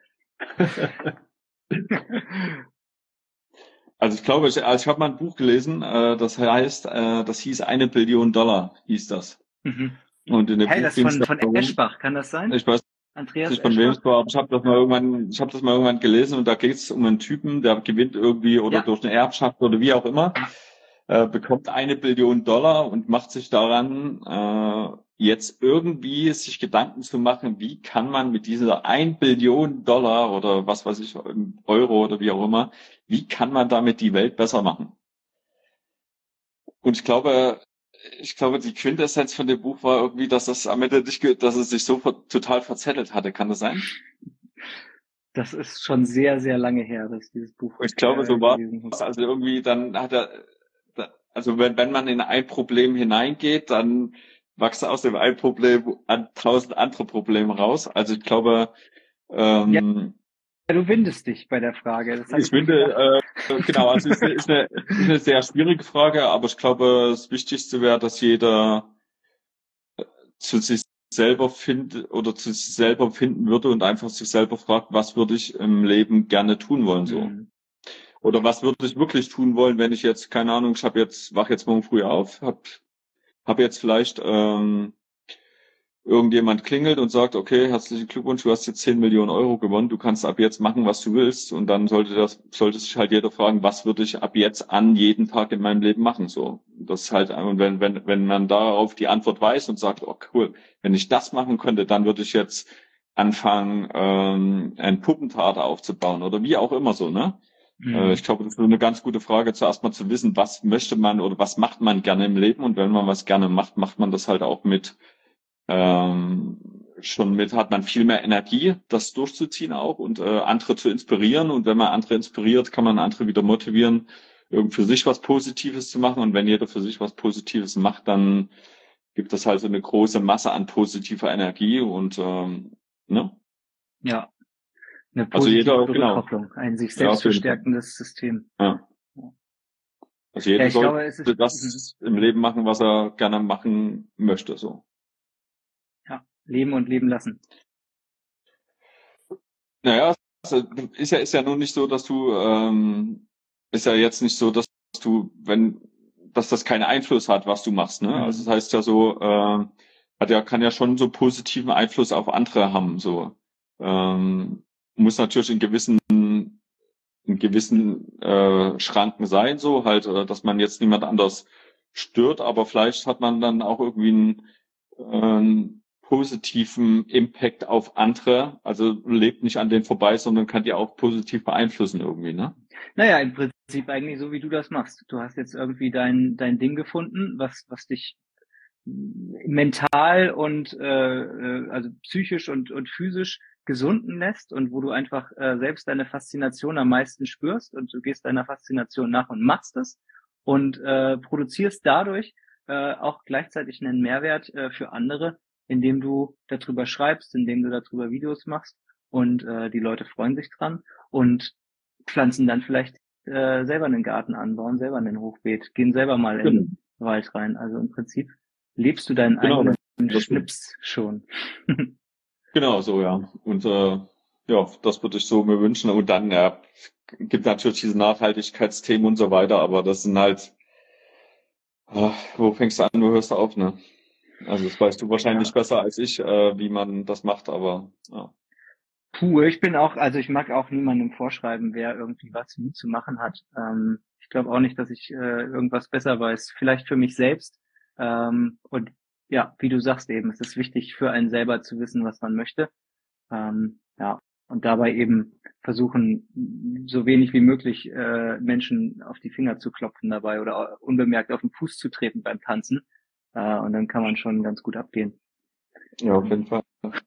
Also ich glaube, ich habe mal ein Buch gelesen, das hieß $1 Billion, hieß das. Mhm. Und in dem Buch das von Eschbach, kann das sein? Ich weiß Andreas nicht von wem es war, aber ich habe das mal irgendwann gelesen und da geht es um einen Typen, der gewinnt irgendwie oder durch eine Erbschaft oder wie auch immer, bekommt $1 Billion und macht sich daran, jetzt irgendwie sich Gedanken zu machen, wie kann man mit dieser $1 Billion oder was weiß ich, Euro oder wie auch immer, wie kann man damit die Welt besser machen? Und ich glaube, die Quintessenz von dem Buch war irgendwie, dass das am Ende dass es sich so total verzettelt hatte. Kann das sein? Das ist schon sehr, sehr lange her, dass dieses Buch. Ich glaube, so war es. Also irgendwie dann hat also wenn man in ein Problem hineingeht, dann wachsen aus dem einen Problem 1000 andere Probleme raus. Also ich glaube, du windest dich bei der Frage. Das Ich finde, genau, also ist eine sehr schwierige Frage, aber ich glaube, das Wichtigste wäre, dass jeder zu sich selber findet oder zu sich selber finden würde und einfach sich selber fragt, was würde ich im Leben gerne tun wollen, so. Oder was würde ich wirklich tun wollen, wenn ich jetzt, keine Ahnung, wach jetzt morgen früh auf, hab jetzt vielleicht, irgendjemand klingelt und sagt, okay, herzlichen Glückwunsch, du hast jetzt 10 Millionen Euro gewonnen, du kannst ab jetzt machen, was du willst. Und dann sollte sich halt jeder fragen, was würde ich ab jetzt an jeden Tag in meinem Leben machen, so. Das ist halt, und wenn man darauf die Antwort weiß und sagt, oh cool, wenn ich das machen könnte, dann würde ich jetzt anfangen, ein Puppentheater aufzubauen oder wie auch immer so, ne? Ich glaube, das ist eine ganz gute Frage, zuerst mal zu wissen, was möchte man oder was macht man gerne im Leben, und wenn man was gerne macht, macht man das halt auch hat man viel mehr Energie, das durchzuziehen auch und andere zu inspirieren, und wenn man andere inspiriert, kann man andere wieder motivieren, für sich was Positives zu machen, und wenn jeder für sich was Positives macht, dann gibt es halt so eine große Masse an positiver Energie und ne? Ja. Eine Also positive genau. Rückkopplung, ein sich selbst verstärkendes System. Ja. Also jeder glaube, sollte das im Leben machen, was er gerne machen möchte, so. Ja, leben und leben lassen. Naja, also ist ja nun nicht so, dass ist ja jetzt nicht so, dass dass das keinen Einfluss hat, was du machst, ne? Also das heißt ja so, kann ja schon so positiven Einfluss auf andere haben, so. Muss natürlich in gewissen Schranken sein, so halt, dass man jetzt niemand anders stört, aber vielleicht hat man dann auch irgendwie einen positiven Impact auf andere, also lebt nicht an denen vorbei, sondern kann die auch positiv beeinflussen irgendwie, ne? Naja, im Prinzip eigentlich so, wie du das machst. Du hast jetzt irgendwie dein Ding gefunden, was dich mental und also psychisch und physisch gesunden lässt, und wo du einfach selbst deine Faszination am meisten spürst, und du gehst deiner Faszination nach und machst es und produzierst dadurch auch gleichzeitig einen Mehrwert für andere, indem du darüber schreibst, indem du darüber Videos machst, und die Leute freuen sich dran und pflanzen dann vielleicht selber einen Garten an, bauen selber ein Hochbeet, gehen selber mal in den Wald rein. Also im Prinzip lebst du deinen eigenen Schnips schon. Genau, so, ja. Und das würde ich so mir wünschen. Und dann, gibt natürlich diese Nachhaltigkeitsthemen und so weiter, aber das sind halt, wo fängst du an, wo hörst du auf, ne? Also das weißt du wahrscheinlich besser als ich, wie man das macht, aber ja. Ich mag auch niemandem vorschreiben, wer irgendwie was wie zu machen hat. Ich glaube auch nicht, dass ich irgendwas besser weiß. Vielleicht für mich selbst. Und ja, wie du sagst eben, es ist wichtig für einen selber zu wissen, was man möchte. Und dabei eben versuchen, so wenig wie möglich Menschen auf die Finger zu klopfen dabei oder unbemerkt auf den Fuß zu treten beim Tanzen. Und dann kann man schon ganz gut abgehen. Ja, auf jeden Fall.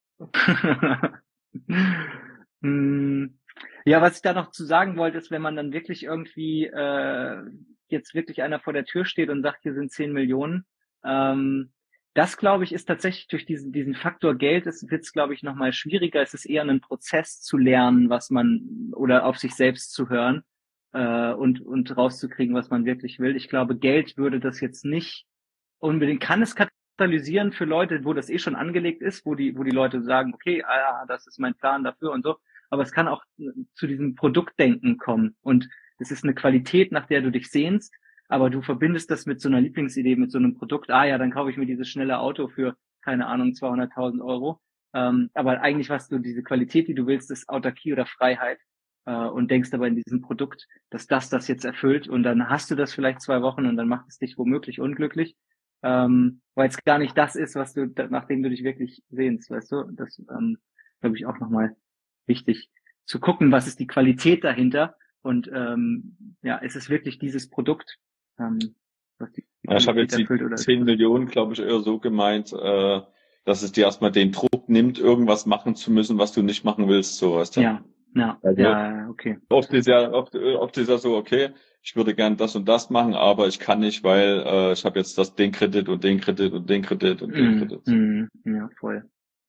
Ja, was ich da noch zu sagen wollte, ist, wenn man dann wirklich irgendwie jetzt wirklich einer vor der Tür steht und sagt, hier sind 10 Millionen, das, glaube ich, ist tatsächlich durch diesen Faktor Geld, wird es, glaube ich, nochmal schwieriger. Es ist eher ein Prozess zu lernen, oder auf sich selbst zu hören und rauszukriegen, was man wirklich will. Ich glaube, Geld würde das jetzt nicht unbedingt, kann es katalysieren für Leute, wo das schon angelegt ist, wo die Leute sagen, okay, das ist mein Plan dafür und so. Aber es kann auch zu diesem Produktdenken kommen, und es ist eine Qualität, nach der du dich sehnst, aber du verbindest das mit so einer Lieblingsidee, mit so einem Produkt. Dann kaufe ich mir dieses schnelle Auto für, keine Ahnung, 200.000 Euro. Aber eigentlich diese Qualität, die du willst, ist Autarkie oder Freiheit. Und denkst aber in diesem Produkt, dass das jetzt erfüllt, und dann hast du das vielleicht 2 Wochen und dann macht es dich womöglich unglücklich. Weil es gar nicht das ist, nachdem du dich wirklich sehnst, weißt du? Das glaube ich auch nochmal wichtig zu gucken, was ist die Qualität dahinter, und ist es wirklich dieses Produkt, was die Qualität ich habe jetzt erfüllt, die 10 Millionen, glaube ich, eher so gemeint, dass es dir erstmal den Druck nimmt, irgendwas machen zu müssen, was du nicht machen willst, so weißt du? Okay. Oft ist ja so, okay, ich würde gern das und das machen, aber ich kann nicht, weil ich habe jetzt den Kredit und den Kredit und den Kredit und den Kredit. Ja, voll.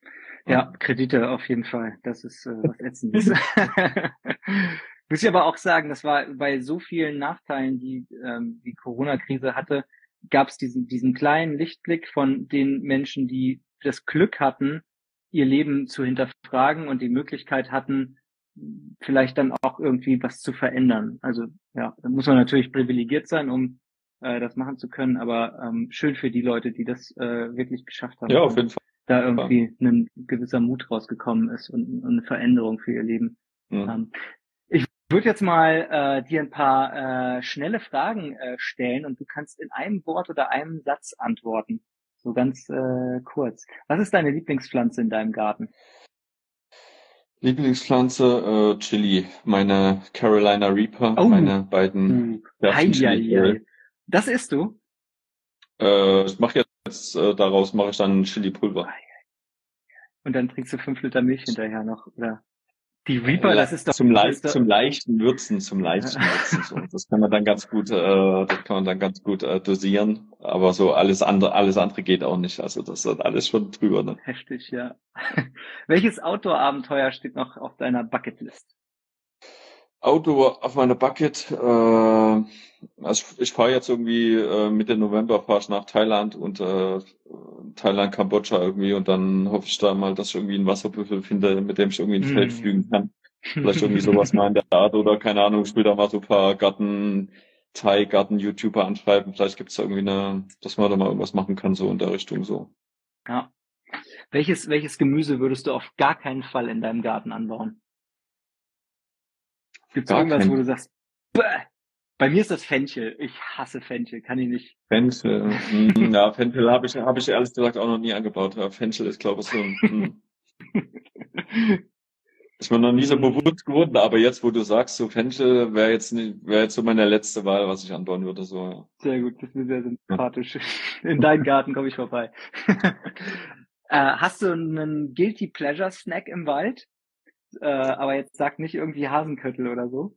Ja, Kredite auf jeden Fall. Das ist was Ätzendes. Muss ich aber auch sagen, das war bei so vielen Nachteilen, die die Corona-Krise hatte, gab es diesen kleinen Lichtblick von den Menschen, die das Glück hatten, ihr Leben zu hinterfragen und die Möglichkeit hatten, vielleicht dann auch irgendwie was zu verändern. Also ja, da muss man natürlich privilegiert sein, um das machen zu können, aber schön für die Leute, die das wirklich geschafft haben. Ja, auf jeden Fall. Da irgendwie ein gewisser Mut rausgekommen ist und eine Veränderung für ihr Leben. Mhm. Ich würde jetzt mal dir ein paar schnelle Fragen stellen und du kannst in einem Wort oder einem Satz antworten. So ganz kurz. Was ist deine Lieblingspflanze in deinem Garten? Lieblingspflanze, Chili. Meine Carolina Reaper, meine beiden Chili. Das isst du? Ich mache jetzt, daraus mache ich dann Chili-Pulver. Und dann trinkst du 5 Liter Milch hinterher noch, oder? Die Reaper, das ist doch... Zum leichten Würzen. So. Das kann man dann ganz gut, dosieren. Aber so alles andere geht auch nicht. Also das ist alles schon drüber, ne? Heftig, ja. Welches Outdoor-Abenteuer steht noch auf deiner Bucketlist? Outdoor auf meiner Bucket, also ich fahre jetzt irgendwie Mitte November fahre ich nach Thailand und Thailand, Kambodscha irgendwie und dann hoffe ich da mal, dass ich irgendwie einen Wasserbüffel finde, mit dem ich irgendwie ins Feld fliegen kann. Vielleicht irgendwie sowas mal in der Art oder keine Ahnung, ich will da mal so ein paar Thai-Garten-YouTuber anschreiben. Vielleicht gibt's da irgendwie dass man da mal irgendwas machen kann, so in der Richtung so. Ja. Welches Gemüse würdest du auf gar keinen Fall in deinem Garten anbauen? Gibt's irgendwas, wo du sagst, bäh! Bei mir ist das Fenchel. Ich hasse Fenchel, kann ich nicht. Fenchel, ja, Fenchel habe ich ehrlich gesagt auch noch nie angebaut. Ja, Fenchel ist, glaube ich, so ist mir noch nie so bewusst geworden, aber jetzt, wo du sagst, so Fenchel wäre jetzt so meine letzte Wahl, was ich anbauen würde, so, ja. Sehr gut, das ist mir sehr sympathisch. In deinen Garten komme ich vorbei. Hast du einen Guilty Pleasure Snack im Wald? Aber jetzt sag nicht irgendwie Hasenköttel oder so.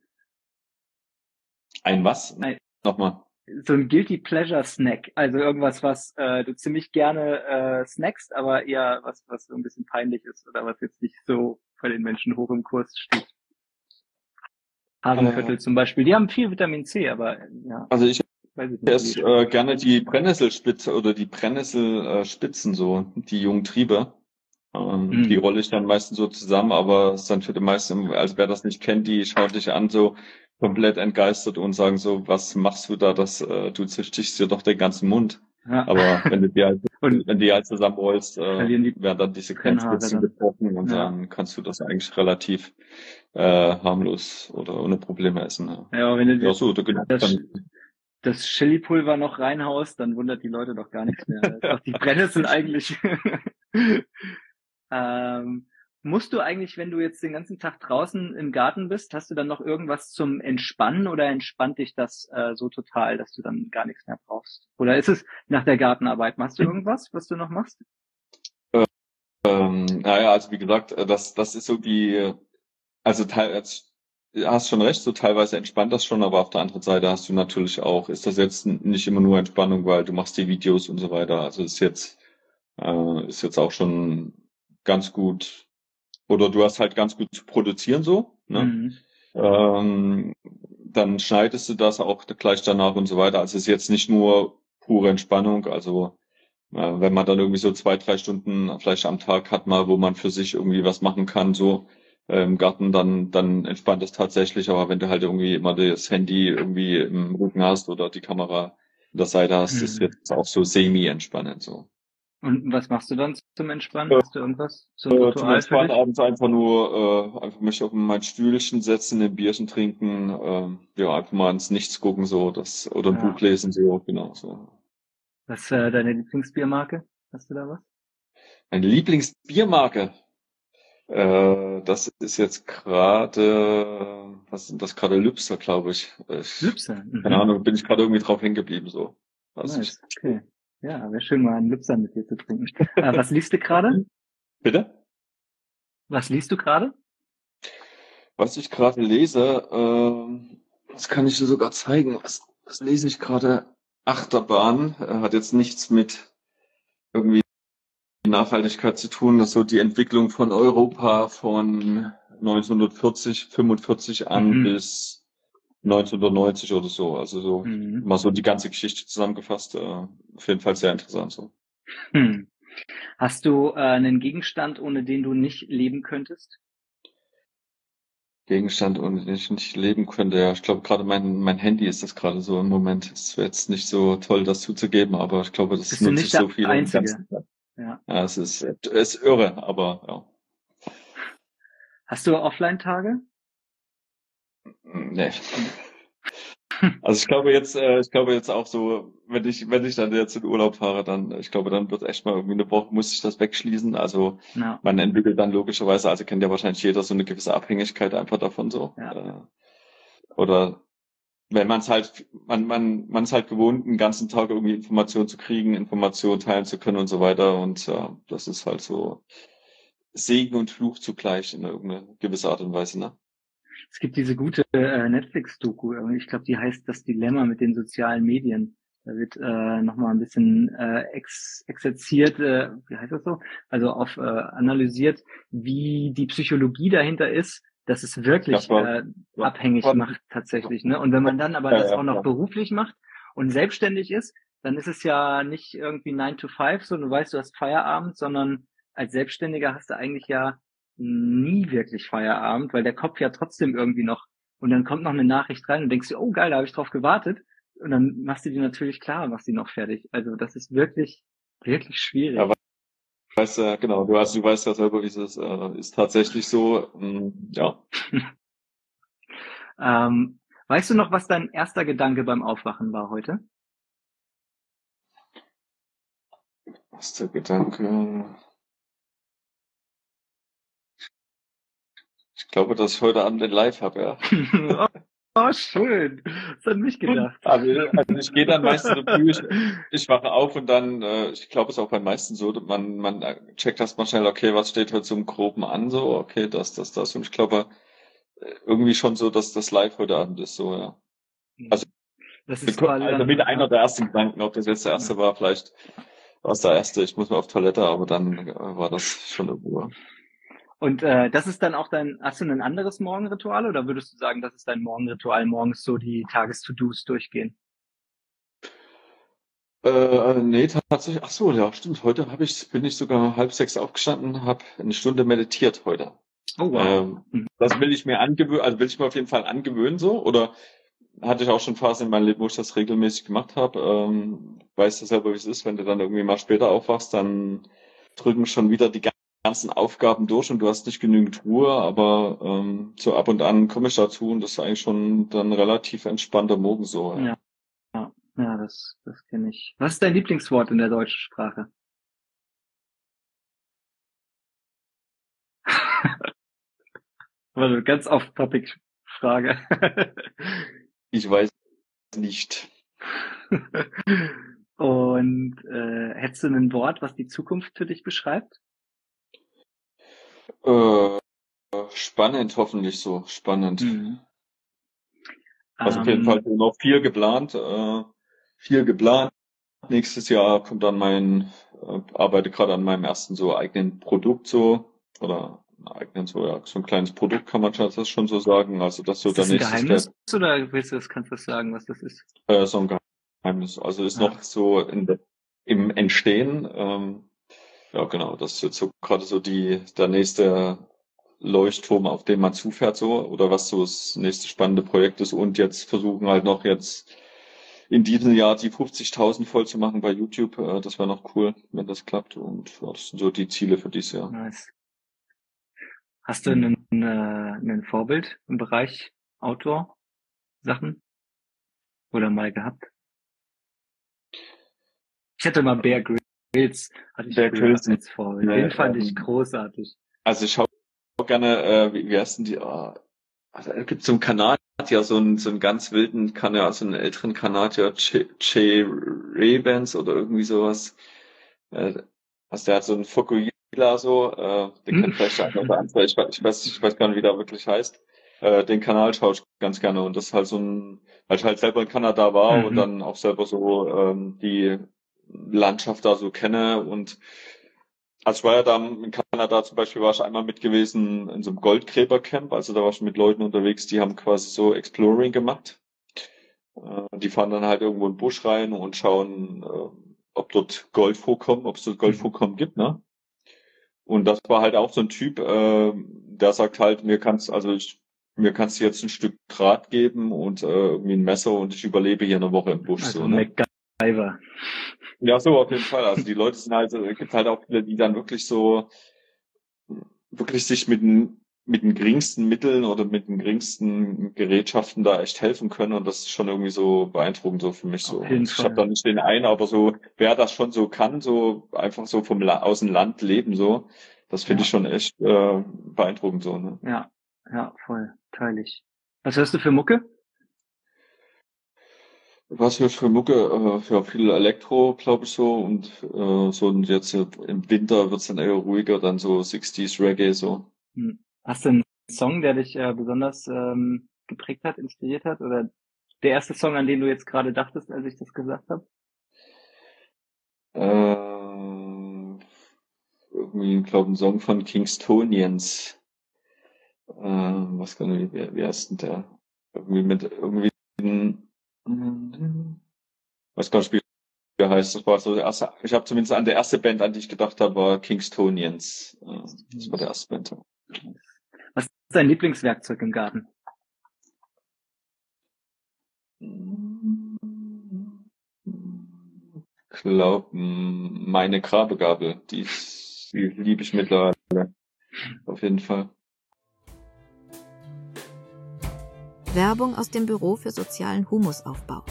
Ein was? Nein. Nochmal. So ein Guilty Pleasure Snack. Also irgendwas, was du ziemlich gerne snackst, aber eher was so ein bisschen peinlich ist oder was jetzt nicht so bei den Menschen hoch im Kurs steht. Hasenköttel zum Beispiel. Die haben viel Vitamin C, aber ja. Also ich esse gerne die Brennnesselspitze oder die Brennnesselspitzen so, die jungen Triebe. Die rolle ich dann meistens so zusammen, aber es ist dann für die meisten, als wer das nicht kennt, die schauen dich an so komplett entgeistert und sagen so, was machst du da, du zerstichst dir doch den ganzen Mund. Ja. Aber wenn du die halt zusammenrollst, werden dann diese kleinen Spitzen gebrochen und dann kannst du das eigentlich relativ harmlos oder ohne Probleme essen. Ja, aber wenn du das Chili-Pulver noch reinhaust, dann wundert die Leute doch gar nichts mehr. Das ist doch die Brennnessel eigentlich. Musst du eigentlich, wenn du jetzt den ganzen Tag draußen im Garten bist, hast du dann noch irgendwas zum Entspannen oder entspannt dich das so total, dass du dann gar nichts mehr brauchst? Oder ist es nach der Gartenarbeit? Machst du irgendwas, was du noch machst? Naja, also wie gesagt, das ist so also du hast schon recht, so teilweise entspannt das schon, aber auf der anderen Seite hast du natürlich auch, ist das jetzt nicht immer nur Entspannung, weil du machst die Videos und so weiter. Also ist jetzt auch schon ganz gut, oder du hast halt ganz gut zu produzieren so, ne? Dann schneidest du das auch gleich danach und so weiter. Also es ist jetzt nicht nur pure Entspannung, also wenn man dann irgendwie so 2-3 Stunden vielleicht am Tag hat mal, wo man für sich irgendwie was machen kann, so im Garten, dann entspannt es tatsächlich, aber wenn du halt irgendwie immer das Handy irgendwie im Rücken hast oder die Kamera an der Seite hast, ist jetzt auch so semi-entspannend so. Und was machst du dann zum Entspannen? Hast du irgendwas? Zum Entspannen abends einfach mich auf mein Stühlchen setzen, ein Bierchen trinken, einfach mal ins Nichts gucken, so, oder ein Buch lesen, so, genau, so. Was ist deine Lieblingsbiermarke? Hast du da was? Meine Lieblingsbiermarke? Das ist jetzt gerade, was sind das gerade? Lübser, glaube ich. Lübser? Keine Ahnung, bin ich gerade irgendwie drauf hängen geblieben, so. Nice. Okay. Ja, wäre schön, mal einen Lübser mit dir zu trinken. Was liest du gerade? Bitte? Was liest du gerade? Was ich gerade lese, das kann ich dir sogar zeigen. Was lese ich gerade? Achterbahn. Hat jetzt nichts mit irgendwie Nachhaltigkeit zu tun, dass so die Entwicklung von Europa von 1940, 45 an bis 1990 oder so. Also so mal so die ganze Geschichte zusammengefasst. Auf jeden Fall sehr interessant so. Hast du einen Gegenstand, ohne den du nicht leben könntest? Gegenstand, ohne den ich nicht leben könnte. Ja, ich glaube gerade mein Handy ist das gerade so im Moment. Es wäre jetzt nicht so toll, das zuzugeben, aber ich glaube, das Bist du nutze nicht ich so viel. der Einzige? Ja, es ist irre, aber ja. Hast du Offline-Tage? Nee. Also ich glaube jetzt auch so, wenn ich dann jetzt in Urlaub fahre, dann wird echt mal irgendwie eine Woche, muss ich das wegschließen. Also man entwickelt dann logischerweise, also kennt ja wahrscheinlich jeder so eine gewisse Abhängigkeit einfach davon so. Ja. Oder wenn man es halt, man ist halt gewohnt, den ganzen Tag irgendwie Informationen zu kriegen, Informationen teilen zu können und so weiter. Und das ist halt so Segen und Fluch zugleich in irgendeiner gewisser Art und Weise, ne? Es gibt diese gute Netflix-Doku, ich glaube, die heißt Das Dilemma mit den sozialen Medien. Da wird nochmal ein bisschen exerziert, wie heißt das so? Also analysiert, wie die Psychologie dahinter ist, dass es wirklich abhängig macht tatsächlich. Ne? Und wenn man dann aber das auch noch beruflich macht und selbstständig ist, dann ist es ja nicht irgendwie 9 to 5, so du weißt, du hast Feierabend, sondern als Selbstständiger hast du eigentlich ja nie wirklich Feierabend, weil der Kopf ja trotzdem irgendwie noch, und dann kommt noch eine Nachricht rein und denkst du, oh geil, da habe ich drauf gewartet, und dann machst du die natürlich klar, machst die noch fertig. Also das ist wirklich, wirklich schwierig. Ja, weißt du, genau, du weißt ja selber, wie es ist tatsächlich so, ja. Weißt du noch, was dein erster Gedanke beim Aufwachen war heute? Erster Gedanke... Ich glaube, dass ich heute Abend den Live habe, ja. Oh, schön. Das hat mich gedacht. Also ich gehe dann meistens so früh, ich wache auf und dann, ich glaube, es ist auch bei den meisten so, man checkt erstmal schnell, okay, was steht heute so im Groben an, so, okay, das. Und ich glaube, irgendwie schon so, dass das Live heute Abend ist, so, ja. Also, das ist wieder einer der ersten Gedanken, ob das jetzt der erste war, vielleicht war es der erste, ich muss mal auf Toilette, aber dann war das schon eine Ruhe. Und das ist dann auch hast du ein anderes Morgenritual oder würdest du sagen, das ist dein Morgenritual, morgens so die Tages-To-Dos durchgehen? Nee, tatsächlich, ach so, ja, stimmt, heute bin ich sogar 5:30 aufgestanden, habe eine Stunde meditiert heute. Oh, wow. Das will ich mir auf jeden Fall angewöhnen, so, oder hatte ich auch schon Phasen in meinem Leben, wo ich das regelmäßig gemacht habe. Weißt du selber, wie es ist, wenn du dann irgendwie mal später aufwachst, dann drücken schon wieder die ganzen Aufgaben durch und du hast nicht genügend Ruhe, aber so ab und an komme ich dazu und das ist eigentlich schon dann relativ entspannter Morgen so. Ja, das kenne ich. Was ist dein Lieblingswort in der deutschen Sprache? Also ganz off-topic-Frage. Ich weiß nicht. Und hättest du ein Wort, was die Zukunft für dich beschreibt? Spannend, hoffentlich so. Spannend. Also auf jeden Fall noch viel geplant. Nächstes Jahr kommt dann arbeite gerade an meinem ersten so eigenen Produkt so, oder so ein kleines Produkt kann man schon so sagen. Also das so ist das der ein nächste Geheimnis Step. Oder kannst du sagen, was das ist? So ein Geheimnis. Also ist noch so im Entstehen. Ja, genau. Das ist jetzt so gerade so der nächste Leuchtturm, auf den man zufährt, so, oder was so das nächste spannende Projekt ist, und jetzt versuchen halt noch jetzt in diesem Jahr die 50.000 voll zu machen bei YouTube. Das wäre noch cool, wenn das klappt, und ja, das sind so die Ziele für dieses Jahr. Nice. Hast du ein Vorbild im Bereich Outdoor-Sachen? Oder mal gehabt? Ich hatte mal Bear Grylls, als Vorbild. Den fand ich großartig. Also ich schaue gerne, wie heißen die? Also es gibt so einen Kanadier, so einen ganz wilden Kanadier, so einen älteren Kanadier, Jay Ravens oder irgendwie sowas. Also der hat so einen Fukuhila so, den kennt vielleicht einer oder andere. Ich weiß gar nicht, wie der wirklich heißt. Den Kanal schaue ich ganz gerne, und das ist halt weil ich halt selber in Kanada war und dann auch selber so die Landschaft da so kenne, und Also ich war ja da in Kanada zum Beispiel, war ich einmal mit gewesen in so einem Goldgräbercamp. Also da war ich mit Leuten unterwegs, die haben quasi so Exploring gemacht. Die fahren dann halt irgendwo in den Busch rein und schauen, ob dort Goldvorkommen, ob es dort Goldvorkommen gibt, ne? Und das war halt auch so ein Typ, der sagt halt, mir kannst du jetzt ein Stück Draht geben und irgendwie ein Messer und ich überlebe hier eine Woche im Busch. Also so, ne? MacGyver. Ja, so auf jeden Fall. Also die Leute sind halt, es gibt halt auch viele, die dann wirklich sich mit den geringsten Mitteln oder mit den geringsten Gerätschaften da echt helfen können, und das ist schon irgendwie so beeindruckend so für mich so. Auf jeden Ich habe Fall. da nicht den einen, aber so, wer das schon so kann, so einfach so aus dem Land leben, so, das finde ich schon echt beeindruckend so, ne? Ja, voll. Teile ich. Was hörst du für Mucke? Was hörst du für Mucke? Ja, viel Elektro, glaube ich so, und und jetzt im Winter wird's dann eher ruhiger, dann so 60s Reggae so. Hast du einen Song, der dich besonders geprägt hat, inspiriert hat? Oder der erste Song, an den du jetzt gerade dachtest, als ich das gesagt habe? Irgendwie, glaube ein Song von Kingstonians. Was kann ich, wie heißt denn der? Was kann ich, wie der heißt? Das war so der erste, ich habe zumindest an der erste Band, an die ich gedacht habe, war Kingstonians. Das war der erste Band. Was ist dein Lieblingswerkzeug im Garten? Ich glaube, meine Grabegabel, die liebe ich mittlerweile. Auf jeden Fall. Werbung aus dem Büro für sozialen Humusaufbau.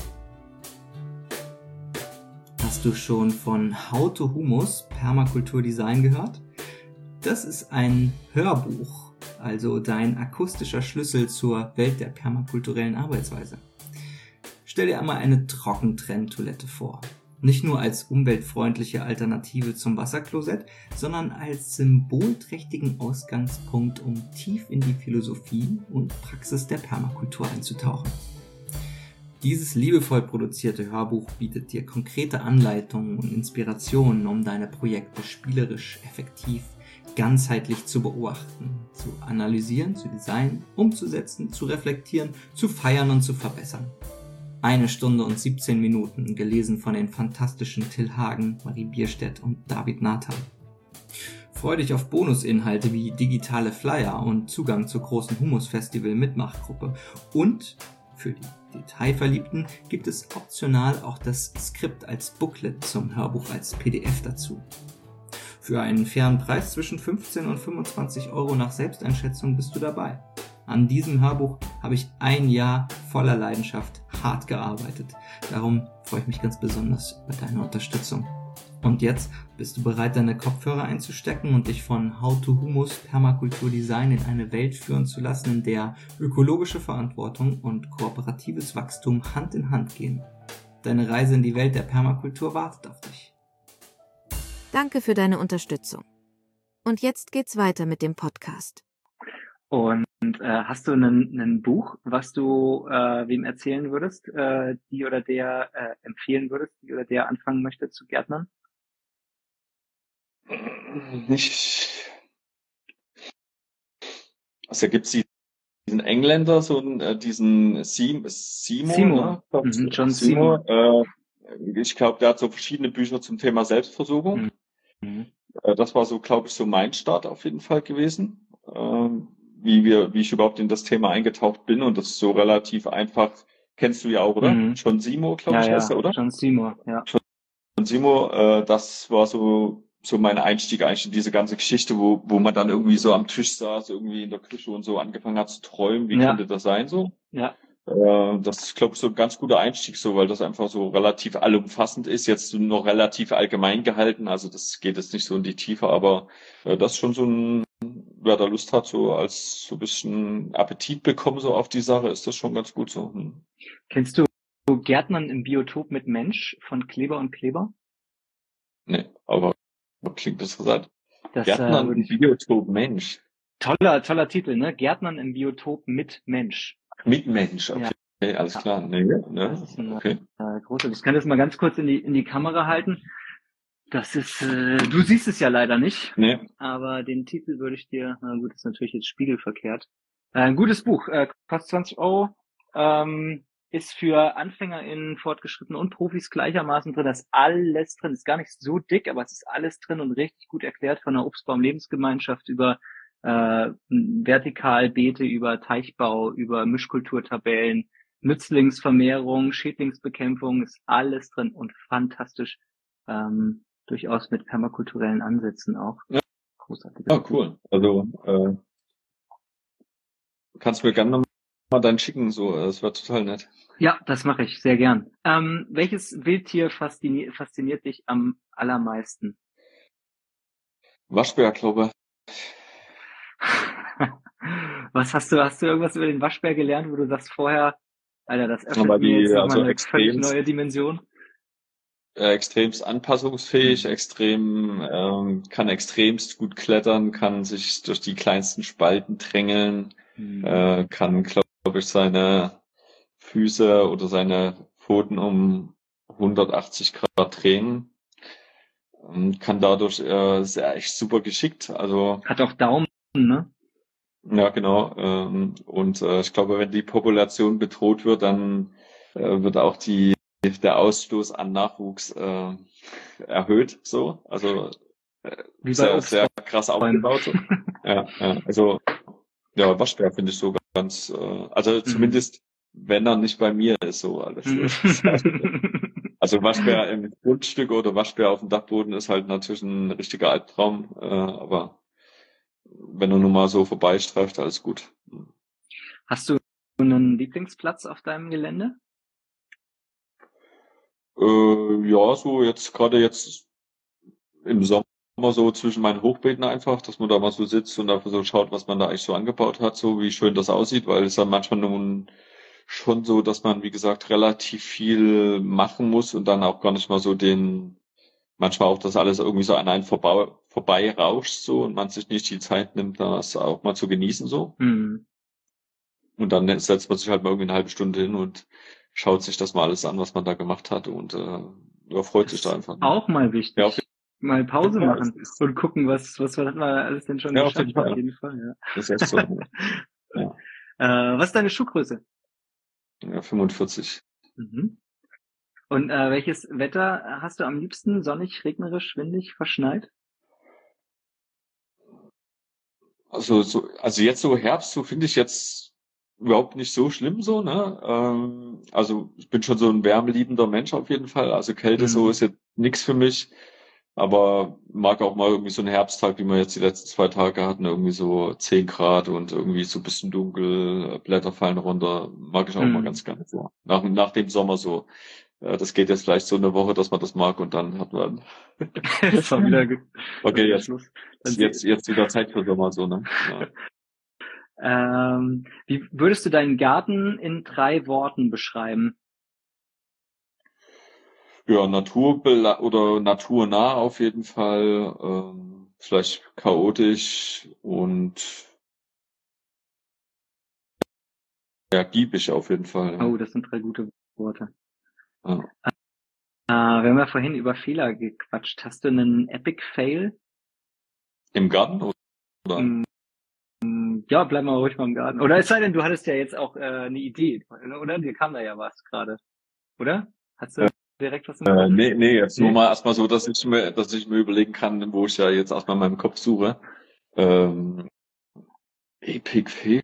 Hast du schon von How to Humus Permakulturdesign gehört? Das ist ein Hörbuch, also dein akustischer Schlüssel zur Welt der permakulturellen Arbeitsweise. Stell dir einmal eine Trockentrenntoilette vor. Nicht nur als umweltfreundliche Alternative zum Wasserklosett, sondern als symbolträchtigen Ausgangspunkt, um tief in die Philosophie und Praxis der Permakultur einzutauchen. Dieses liebevoll produzierte Hörbuch bietet dir konkrete Anleitungen und Inspirationen, um deine Projekte spielerisch, effektiv, ganzheitlich zu beobachten, zu analysieren, zu designen, umzusetzen, zu reflektieren, zu feiern und zu verbessern. 1 Stunde und 17 Minuten, gelesen von den fantastischen Till Hagen, Marie Bierstedt und David Nathan. Freu dich auf Bonusinhalte wie digitale Flyer und Zugang zur großen Humus-Festival-Mitmachgruppe. Und für die Detailverliebten gibt es optional auch das Skript als Booklet zum Hörbuch als PDF dazu. Für einen fairen Preis zwischen 15 und 25 Euro nach Selbsteinschätzung bist du dabei. An diesem Hörbuch habe ich 1 Jahr voller Leidenschaft hart gearbeitet. Darum freue ich mich ganz besonders über deine Unterstützung. Und jetzt bist du bereit, deine Kopfhörer einzustecken und dich von How to Humus Permakulturdesign in eine Welt führen zu lassen, in der ökologische Verantwortung und kooperatives Wachstum Hand in Hand gehen. Deine Reise in die Welt der Permakultur wartet auf dich. Danke für deine Unterstützung. Und jetzt geht's weiter mit dem Podcast. Und hast du ein Buch, was du wem erzählen würdest, die oder der empfehlen würdest, die oder der anfangen möchte zu Gärtnern? Nicht. Also gibt's diesen Engländer, diesen Seymour, ne? John Seymour. Ich glaube, der hat so verschiedene Bücher zum Thema Selbstversorgung. Das war so, glaube ich, so mein Start auf jeden Fall gewesen. Wie ich überhaupt in das Thema eingetaucht bin, und das ist so relativ einfach. Kennst du ja auch, oder? John Seymour, glaube ich, heißt er, oder? John Seymour, ja. John Seymour, das war so mein Einstieg eigentlich in diese ganze Geschichte, wo man dann irgendwie so am Tisch saß, irgendwie in der Küche und so angefangen hat zu träumen, wie könnte das sein so? Ja. Das ist, glaube ich, so ein ganz guter Einstieg so, weil das einfach so relativ allumfassend ist, jetzt noch relativ allgemein gehalten, also das geht jetzt nicht so in die Tiefe, aber das ist schon so ein, wer da Lust hat, so als so ein bisschen Appetit bekommen so auf die Sache, ist das schon ganz gut so. Kennst du Gärtnern im Biotop mit Mensch von Kleber und Kleber? Nee, aber klingt interessant. Gärtnern im Biotop Mensch. Toller Titel, ne? Gärtnern im Biotop mit Mensch. Mit Mensch, okay, ja. Alles klar. Nee, ne? Das ist ein großartig. Ich kann das mal ganz kurz in die Kamera halten. Das ist, du siehst es ja leider nicht, Nee. aber den Titel würde ich dir, na gut, ist natürlich jetzt spiegelverkehrt. Ein gutes Buch, kostet 20 Euro, ist für AnfängerInnen, Fortgeschrittene und Profis gleichermaßen drin. Da ist alles drin, ist gar nicht so dick, aber es ist alles drin und richtig gut erklärt, von der Obstbaum-Lebensgemeinschaft über Vertikalbeete, über Teichbau, über Mischkulturtabellen, Nützlingsvermehrung, Schädlingsbekämpfung, ist alles drin und fantastisch. Durchaus mit permakulturellen Ansätzen auch. Ja. Großartig. Ah, cool. Also kannst du mir gerne mal deinen schicken, so, das war total nett. Ja, das mache ich sehr gern. Welches Wildtier fasziniert dich am allermeisten? Waschbär, glaube Was hast du irgendwas über den Waschbär gelernt, wo du sagst vorher, Alter, das öffnet Aber mir jetzt nochmal also eine völlig neue Dimension? extremst anpassungsfähig, kann extremst gut klettern, kann sich durch die kleinsten Spalten drängeln, kann, glaube ich, seine Füße oder seine Pfoten um 180 Grad drehen, kann dadurch sehr echt super geschickt, also Hat auch Daumen, ne? ja, genau. Und ich glaube, wenn die Population bedroht wird, dann wird auch der Ausstoß an Nachwuchs erhöht. So, also Wie bei sehr krass aufgebaut. So. Ja, also ja, Waschbär finde ich so ganz, also zumindest wenn er nicht bei mir ist, so alles. Also Waschbär im Grundstück oder Waschbär auf dem Dachboden ist halt natürlich ein richtiger Albtraum, aber wenn er nun mal so vorbeistreift, alles gut. Hast du einen Lieblingsplatz auf deinem Gelände? Ja, so gerade jetzt im Sommer so zwischen meinen Hochbeeten einfach, dass man da mal so sitzt und einfach so schaut, was man da eigentlich so angebaut hat, so wie schön das aussieht, weil es ja manchmal nun schon so, dass man, wie gesagt, relativ viel machen muss und dann auch gar nicht mal so manchmal auch das alles irgendwie so an einen vorbei rauscht so und man sich nicht die Zeit nimmt, das auch mal zu genießen so. Mhm. Und dann setzt man sich halt mal irgendwie eine halbe Stunde hin und schaut sich das mal alles an, was man da gemacht hat und freut sich da einfach. Ne? Auch mal wichtig. Ja, mal Pause machen und gucken, was hat man alles denn schon geschafft. Auf jeden Fall, ja. Das ist echt so. Ja. Was ist deine Schuhgröße? Ja, 45. Mhm. Und welches Wetter hast du am liebsten? Sonnig, regnerisch, windig, verschneit? Also jetzt so Herbst, so finde ich jetzt überhaupt nicht so schlimm so, ne? Also ich bin schon so ein wärmeliebender Mensch auf jeden Fall. Also Kälte so ist jetzt nichts für mich. Aber mag auch mal irgendwie so einen Herbsttag, wie wir jetzt die letzten 2 Tage hatten, irgendwie so 10 Grad und irgendwie so ein bisschen dunkel, Blätter fallen runter, mag ich auch mal ganz gerne so. Nach dem Sommer so. Das geht jetzt vielleicht so eine Woche, dass man das mag und dann hat man. Das war wieder okay, jetzt wieder Zeit für Sommer so, ne? Ja. Wie würdest du deinen Garten in 3 Worten beschreiben? Ja, oder naturnah auf jeden Fall, vielleicht chaotisch und ja, giebig auf jeden Fall. Ja. Oh, das sind 3 gute Worte. Ja. Wir haben ja vorhin über Fehler gequatscht. Hast du einen Epic Fail? Im Garten oder? Ja, bleib mal ruhig mal im Garten. Oder es sei denn, du hattest ja jetzt auch eine Idee, oder? Dir kam da ja was gerade, oder? Hast du direkt was im Kopf? Nee, jetzt nur mal erstmal so, dass ich mir überlegen kann, wo ich ja jetzt erstmal in meinem Kopf suche. Epic Fail.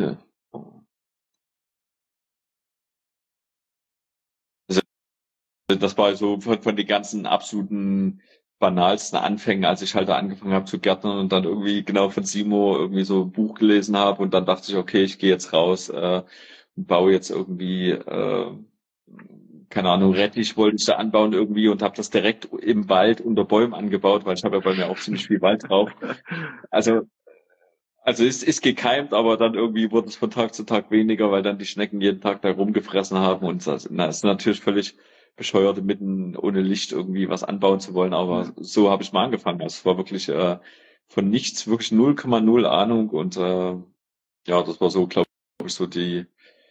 Also, das war so von den ganzen absoluten banalsten Anfängen, als ich halt da angefangen habe zu gärtnern und dann irgendwie genau von Simo irgendwie so ein Buch gelesen habe und dann dachte ich, okay, ich gehe jetzt raus und baue jetzt irgendwie keine Ahnung, Rettich wollte ich da anbauen irgendwie und habe das direkt im Wald unter Bäumen angebaut, weil ich habe ja bei mir auch ziemlich viel Wald drauf. Also es ist gekeimt, aber dann irgendwie wurde es von Tag zu Tag weniger, weil dann die Schnecken jeden Tag da rumgefressen haben und das ist natürlich völlig bescheuert, mitten ohne Licht irgendwie was anbauen zu wollen, aber so habe ich mal angefangen. Also es war wirklich von nichts, wirklich 0,0 Ahnung und ja, das war so, glaube ich, so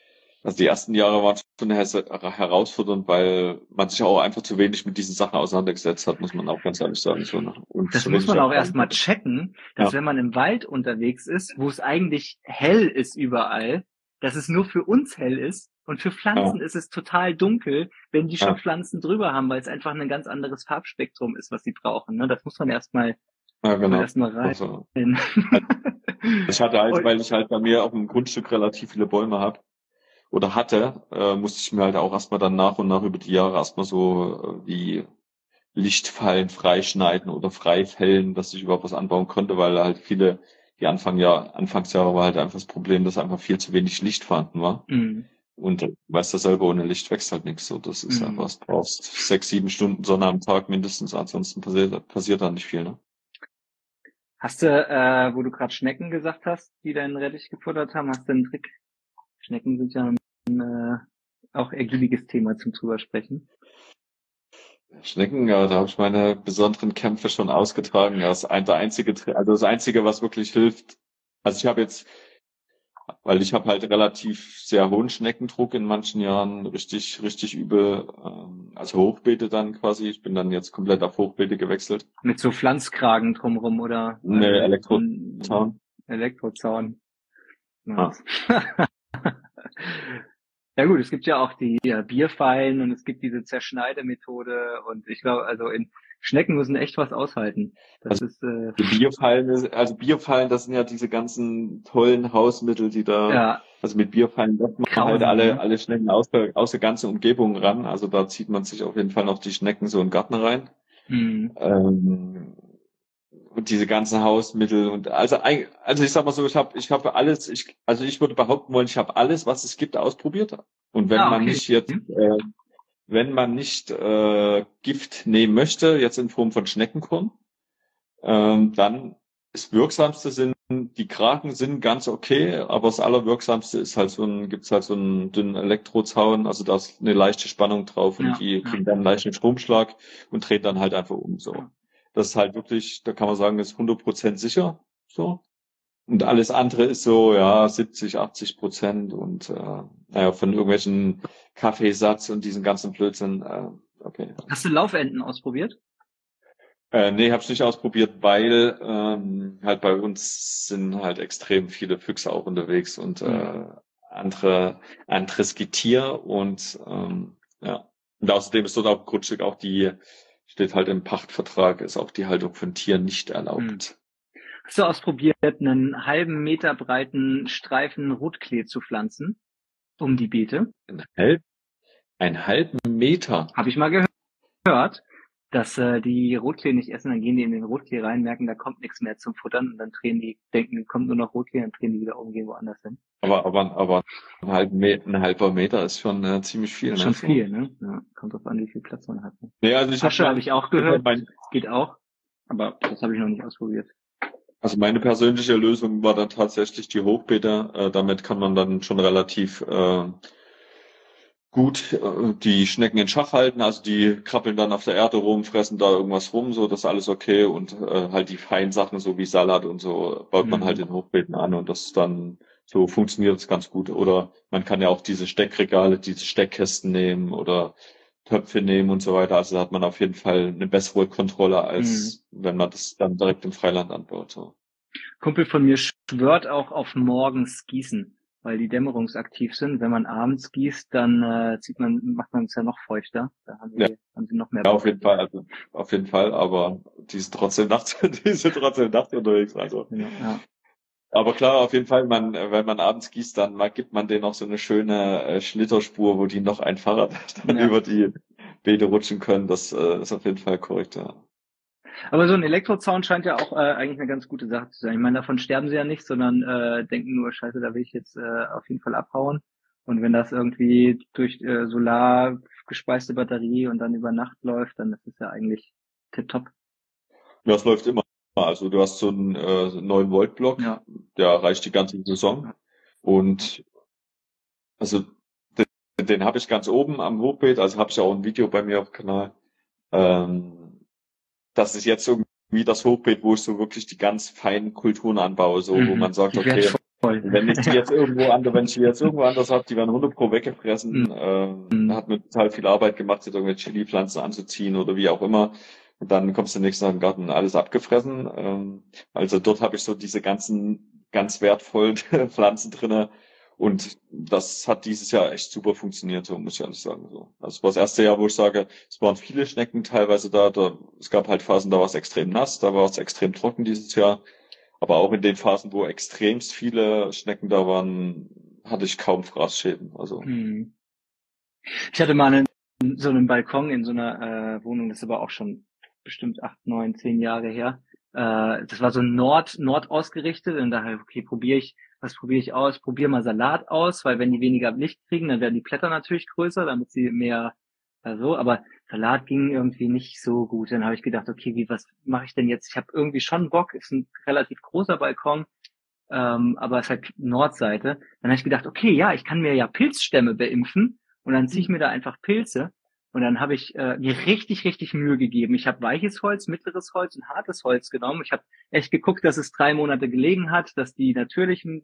Also die ersten Jahre waren schon herausfordernd, weil man sich auch einfach zu wenig mit diesen Sachen auseinandergesetzt hat, muss man auch ganz ehrlich sagen. So, ne? Und Das zu muss wenig man auch Erfahrung erstmal hatte. checken, dass Ja. wenn man im Wald unterwegs ist, wo es eigentlich hell ist überall, dass es nur für uns hell ist und für Pflanzen ist es total dunkel, wenn die schon Ja. Pflanzen drüber haben, weil es einfach ein ganz anderes Farbspektrum ist, was sie brauchen. Ne? Das muss man erstmal Ja, genau. rein. Also, ich hatte halt, weil ich halt bei mir auf dem Grundstück relativ viele Bäume habe oder hatte, musste ich mir halt auch erstmal dann nach und nach über die Jahre erstmal so die Lichtfallen freischneiden oder freifällen, dass ich überhaupt was anbauen konnte, weil halt viele, die Anfangsjahre war halt einfach das Problem, dass einfach viel zu wenig Licht vorhanden war. Mhm. Und du weißt ja selber, ohne Licht wächst halt nichts. So, das ist einfach, du brauchst 6, 7 Stunden Sonne am Tag mindestens, ansonsten passiert da nicht viel, ne? Hast du, wo du gerade Schnecken gesagt hast, die deinen Rettich gefuttert haben, hast du einen Trick? Schnecken sind ja ein auch ergiebiges Thema zum drüber sprechen. Schnecken, ja, da habe ich meine besonderen Kämpfe schon ausgetragen. Das das Einzige, was wirklich hilft. Also ich habe jetzt, weil ich habe halt relativ sehr hohen Schneckendruck in manchen Jahren, richtig übel, also Hochbeete dann quasi. Ich bin dann jetzt komplett auf Hochbeete gewechselt. Mit so Pflanzkragen drumherum oder? Ne, Elektrozaun. Elektrozaun. Nice. Ja gut, es gibt ja auch die Bierfallen und es gibt diese Zerschneidemethode und ich glaube, also in Schnecken müssen echt was aushalten. Das ist die Bierfallen, das sind ja diese ganzen tollen Hausmittel, die da, also mit Bierfallen lockt man halt alle Schnecken aus der ganzen Umgebung ran. Also da zieht man sich auf jeden Fall noch die Schnecken so in den Garten rein. Und diese ganzen Hausmittel und also ich sag mal so, ich habe alles, ich würde behaupten wollen, ich habe alles, was es gibt, ausprobiert. Und wenn man nicht jetzt, wenn man nicht Gift nehmen möchte, jetzt in Form von Schneckenkorn, dann das Wirksamste die Kraken sind ganz okay, aber das Allerwirksamste ist halt gibt's halt so einen dünnen Elektrozaun, also da ist eine leichte Spannung drauf und die kriegen dann einen leichten Stromschlag und dreht dann halt einfach um, so. Das ist halt wirklich, da kann man sagen, ist 100% sicher, so. Und alles andere ist so, 70, 80% und, von irgendwelchen Kaffeesatz und diesen ganzen Blödsinn, okay. Hast du Laufenten ausprobiert? Nee, hab's nicht ausprobiert, weil halt bei uns sind halt extrem viele Füchse auch unterwegs und anderes Getier und und außerdem ist dort auf dem Grundstück auch steht halt im Pachtvertrag, ist auch die Haltung von Tieren nicht erlaubt. Hast du ausprobiert, einen halben Meter breiten Streifen Rotklee zu pflanzen um die Beete? Einen halben Meter? Habe ich mal gehört, dass die Rotklee nicht essen, dann gehen die in den Rotklee rein, merken, da kommt nichts mehr zum Futtern und dann denken, kommt nur noch Rotklee, dann drehen die wieder um, gehen woanders hin. Aber ein halber Meter ist schon ziemlich viel. Das ist schon viel, ne? Ja, kommt drauf an, wie viel Platz man hat. Ne? Nee, also habe ich auch gehört, geht auch, aber das habe ich noch nicht ausprobiert. Also meine persönliche Lösung war dann tatsächlich die Hochbeete. Damit kann man dann schon relativ gut die Schnecken in Schach halten. Also die krabbeln dann auf der Erde rum, fressen da irgendwas rum, so, das ist alles okay. Und halt die feinen Sachen, so wie Salat und so, baut man halt in Hochbeeten an und das dann so funktioniert es ganz gut. Oder man kann ja auch diese Steckregale, diese Steckkästen nehmen oder Töpfe nehmen und so weiter. Also da hat man auf jeden Fall eine bessere Kontrolle, als wenn man das dann direkt im Freiland anbaut. So. Kumpel von mir schwört auch auf morgens Gießen, weil die dämmerungsaktiv sind. Wenn man abends gießt, dann macht man es ja noch feuchter. Da haben sie noch mehr. Ja, auf jeden Fall, aber die sind trotzdem nachts unterwegs. Also. Ja. Aber klar, auf jeden Fall, wenn man abends gießt, dann gibt man denen noch so eine schöne Schlitterspur, wo die noch ein Fahrrad dann über die Beete rutschen können. Das ist auf jeden Fall korrekt, ja. Aber so ein Elektrozaun scheint ja auch eigentlich eine ganz gute Sache zu sein. Ich meine, davon sterben sie ja nicht, sondern denken nur, scheiße, da will ich jetzt auf jeden Fall abhauen. Und wenn das irgendwie durch Solar gespeiste Batterie und dann über Nacht läuft, dann ist es ja eigentlich tipptopp. Ja, es läuft immer. Also du hast so einen 9-Volt-Block, der reicht die ganze Saison. Und also den habe ich ganz oben am Hochbeet, also habe ich auch ein Video bei mir auf dem Kanal. Das ist jetzt irgendwie das Hochbeet, wo ich so wirklich die ganz feinen Kulturen anbaue, so wo man sagt, okay, Wenn ich die jetzt irgendwo anders habe, die werden 100% weggefressen. Hat mir total viel Arbeit gemacht, jetzt irgendwelche Chili-Pflanzen anzuziehen oder wie auch immer. Und dann kommst du nächsten Tag im Garten, alles abgefressen. Also dort habe ich so diese ganzen ganz wertvollen Pflanzen drinne. Und das hat dieses Jahr echt super funktioniert, so muss ich ehrlich sagen. So. Also es war das erste Jahr, wo ich sage, es waren viele Schnecken teilweise da. Es gab halt Phasen, da war es extrem nass, da war es extrem trocken dieses Jahr. Aber auch in den Phasen, wo extremst viele Schnecken da waren, hatte ich kaum Fraßschäden. Also. Ich hatte mal so einen Balkon in so einer Wohnung, das ist aber auch schon bestimmt 8, 9, 10 Jahre her. Das war so Nord ausgerichtet und daher, okay, was probiere ich aus? Probiere mal Salat aus, weil wenn die weniger Licht kriegen, dann werden die Blätter natürlich größer, damit sie mehr aber Salat ging irgendwie nicht so gut. Dann habe ich gedacht, okay, was mache ich denn jetzt? Ich habe irgendwie schon Bock, ist ein relativ großer Balkon, aber es ist halt Nordseite. Dann habe ich gedacht, okay, ja, ich kann mir ja Pilzstämme beimpfen und dann ziehe ich mir da einfach Pilze. Und dann habe ich mir richtig, richtig Mühe gegeben. Ich habe weiches Holz, mittleres Holz und hartes Holz genommen. Ich habe echt geguckt, dass es 3 Monate gelegen hat, dass die natürlichen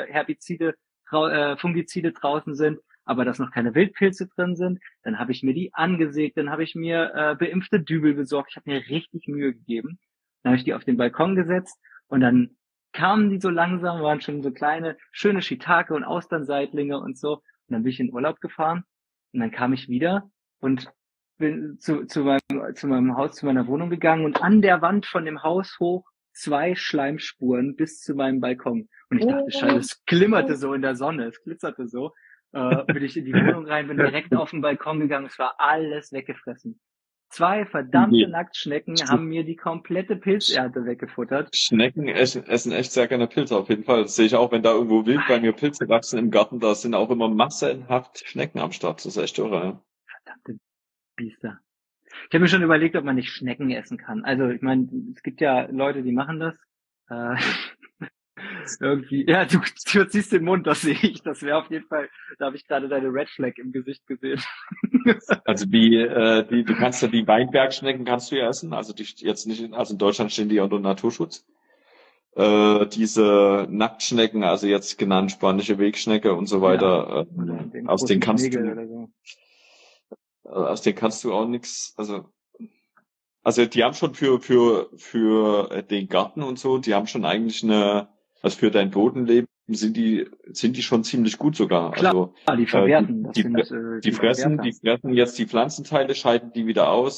Fungizide draußen sind, aber dass noch keine Wildpilze drin sind. Dann habe ich mir die angesägt, dann habe ich mir beimpfte Dübel besorgt. Ich habe mir richtig Mühe gegeben. Dann habe ich die auf den Balkon gesetzt und dann kamen die so langsam, waren schon so kleine, schöne Shiitake und Austernseitlinge und so. Und dann bin ich in Urlaub gefahren und dann kam ich wieder und bin zu meinem Haus, zu meiner Wohnung gegangen und an der Wand von dem Haus hoch 2 Schleimspuren bis zu meinem Balkon. Und ich dachte, Scheiße, es glimmerte so in der Sonne, es glitzerte so. Bin ich in die Wohnung rein, bin direkt auf den Balkon gegangen, es war alles weggefressen. 2 verdammte Nacktschnecken haben mir die komplette Pilzernte weggefuttert. Schnecken essen echt sehr gerne Pilze, auf jeden Fall. Das sehe ich auch, wenn da irgendwo wild bei mir Pilze wachsen im Garten, da sind auch immer massenhaft Schnecken am Start. Das ist echt irre, ja. Verdammte Biester. Ich habe mir schon überlegt, ob man nicht Schnecken essen kann. Also ich meine, es gibt ja Leute, die machen das. Irgendwie, ja, du ziehst den Mund, das sehe ich. Das wäre auf jeden Fall, da habe ich gerade deine Red Flag im Gesicht gesehen. Also du kannst ja die Weinbergschnecken kannst du ja essen. Also die jetzt nicht, also in Deutschland stehen die unter Naturschutz. Diese Nacktschnecken, also jetzt genannt spanische Wegschnecke und so weiter, Ja, aus denen kannst so. aus denen kannst du auch nichts, also die haben schon für den Garten und so, die haben schon eigentlich also für dein Bodenleben sind die schon ziemlich gut sogar. Klar, also die verwerten. Die fressen jetzt die Pflanzenteile, scheiden die wieder aus.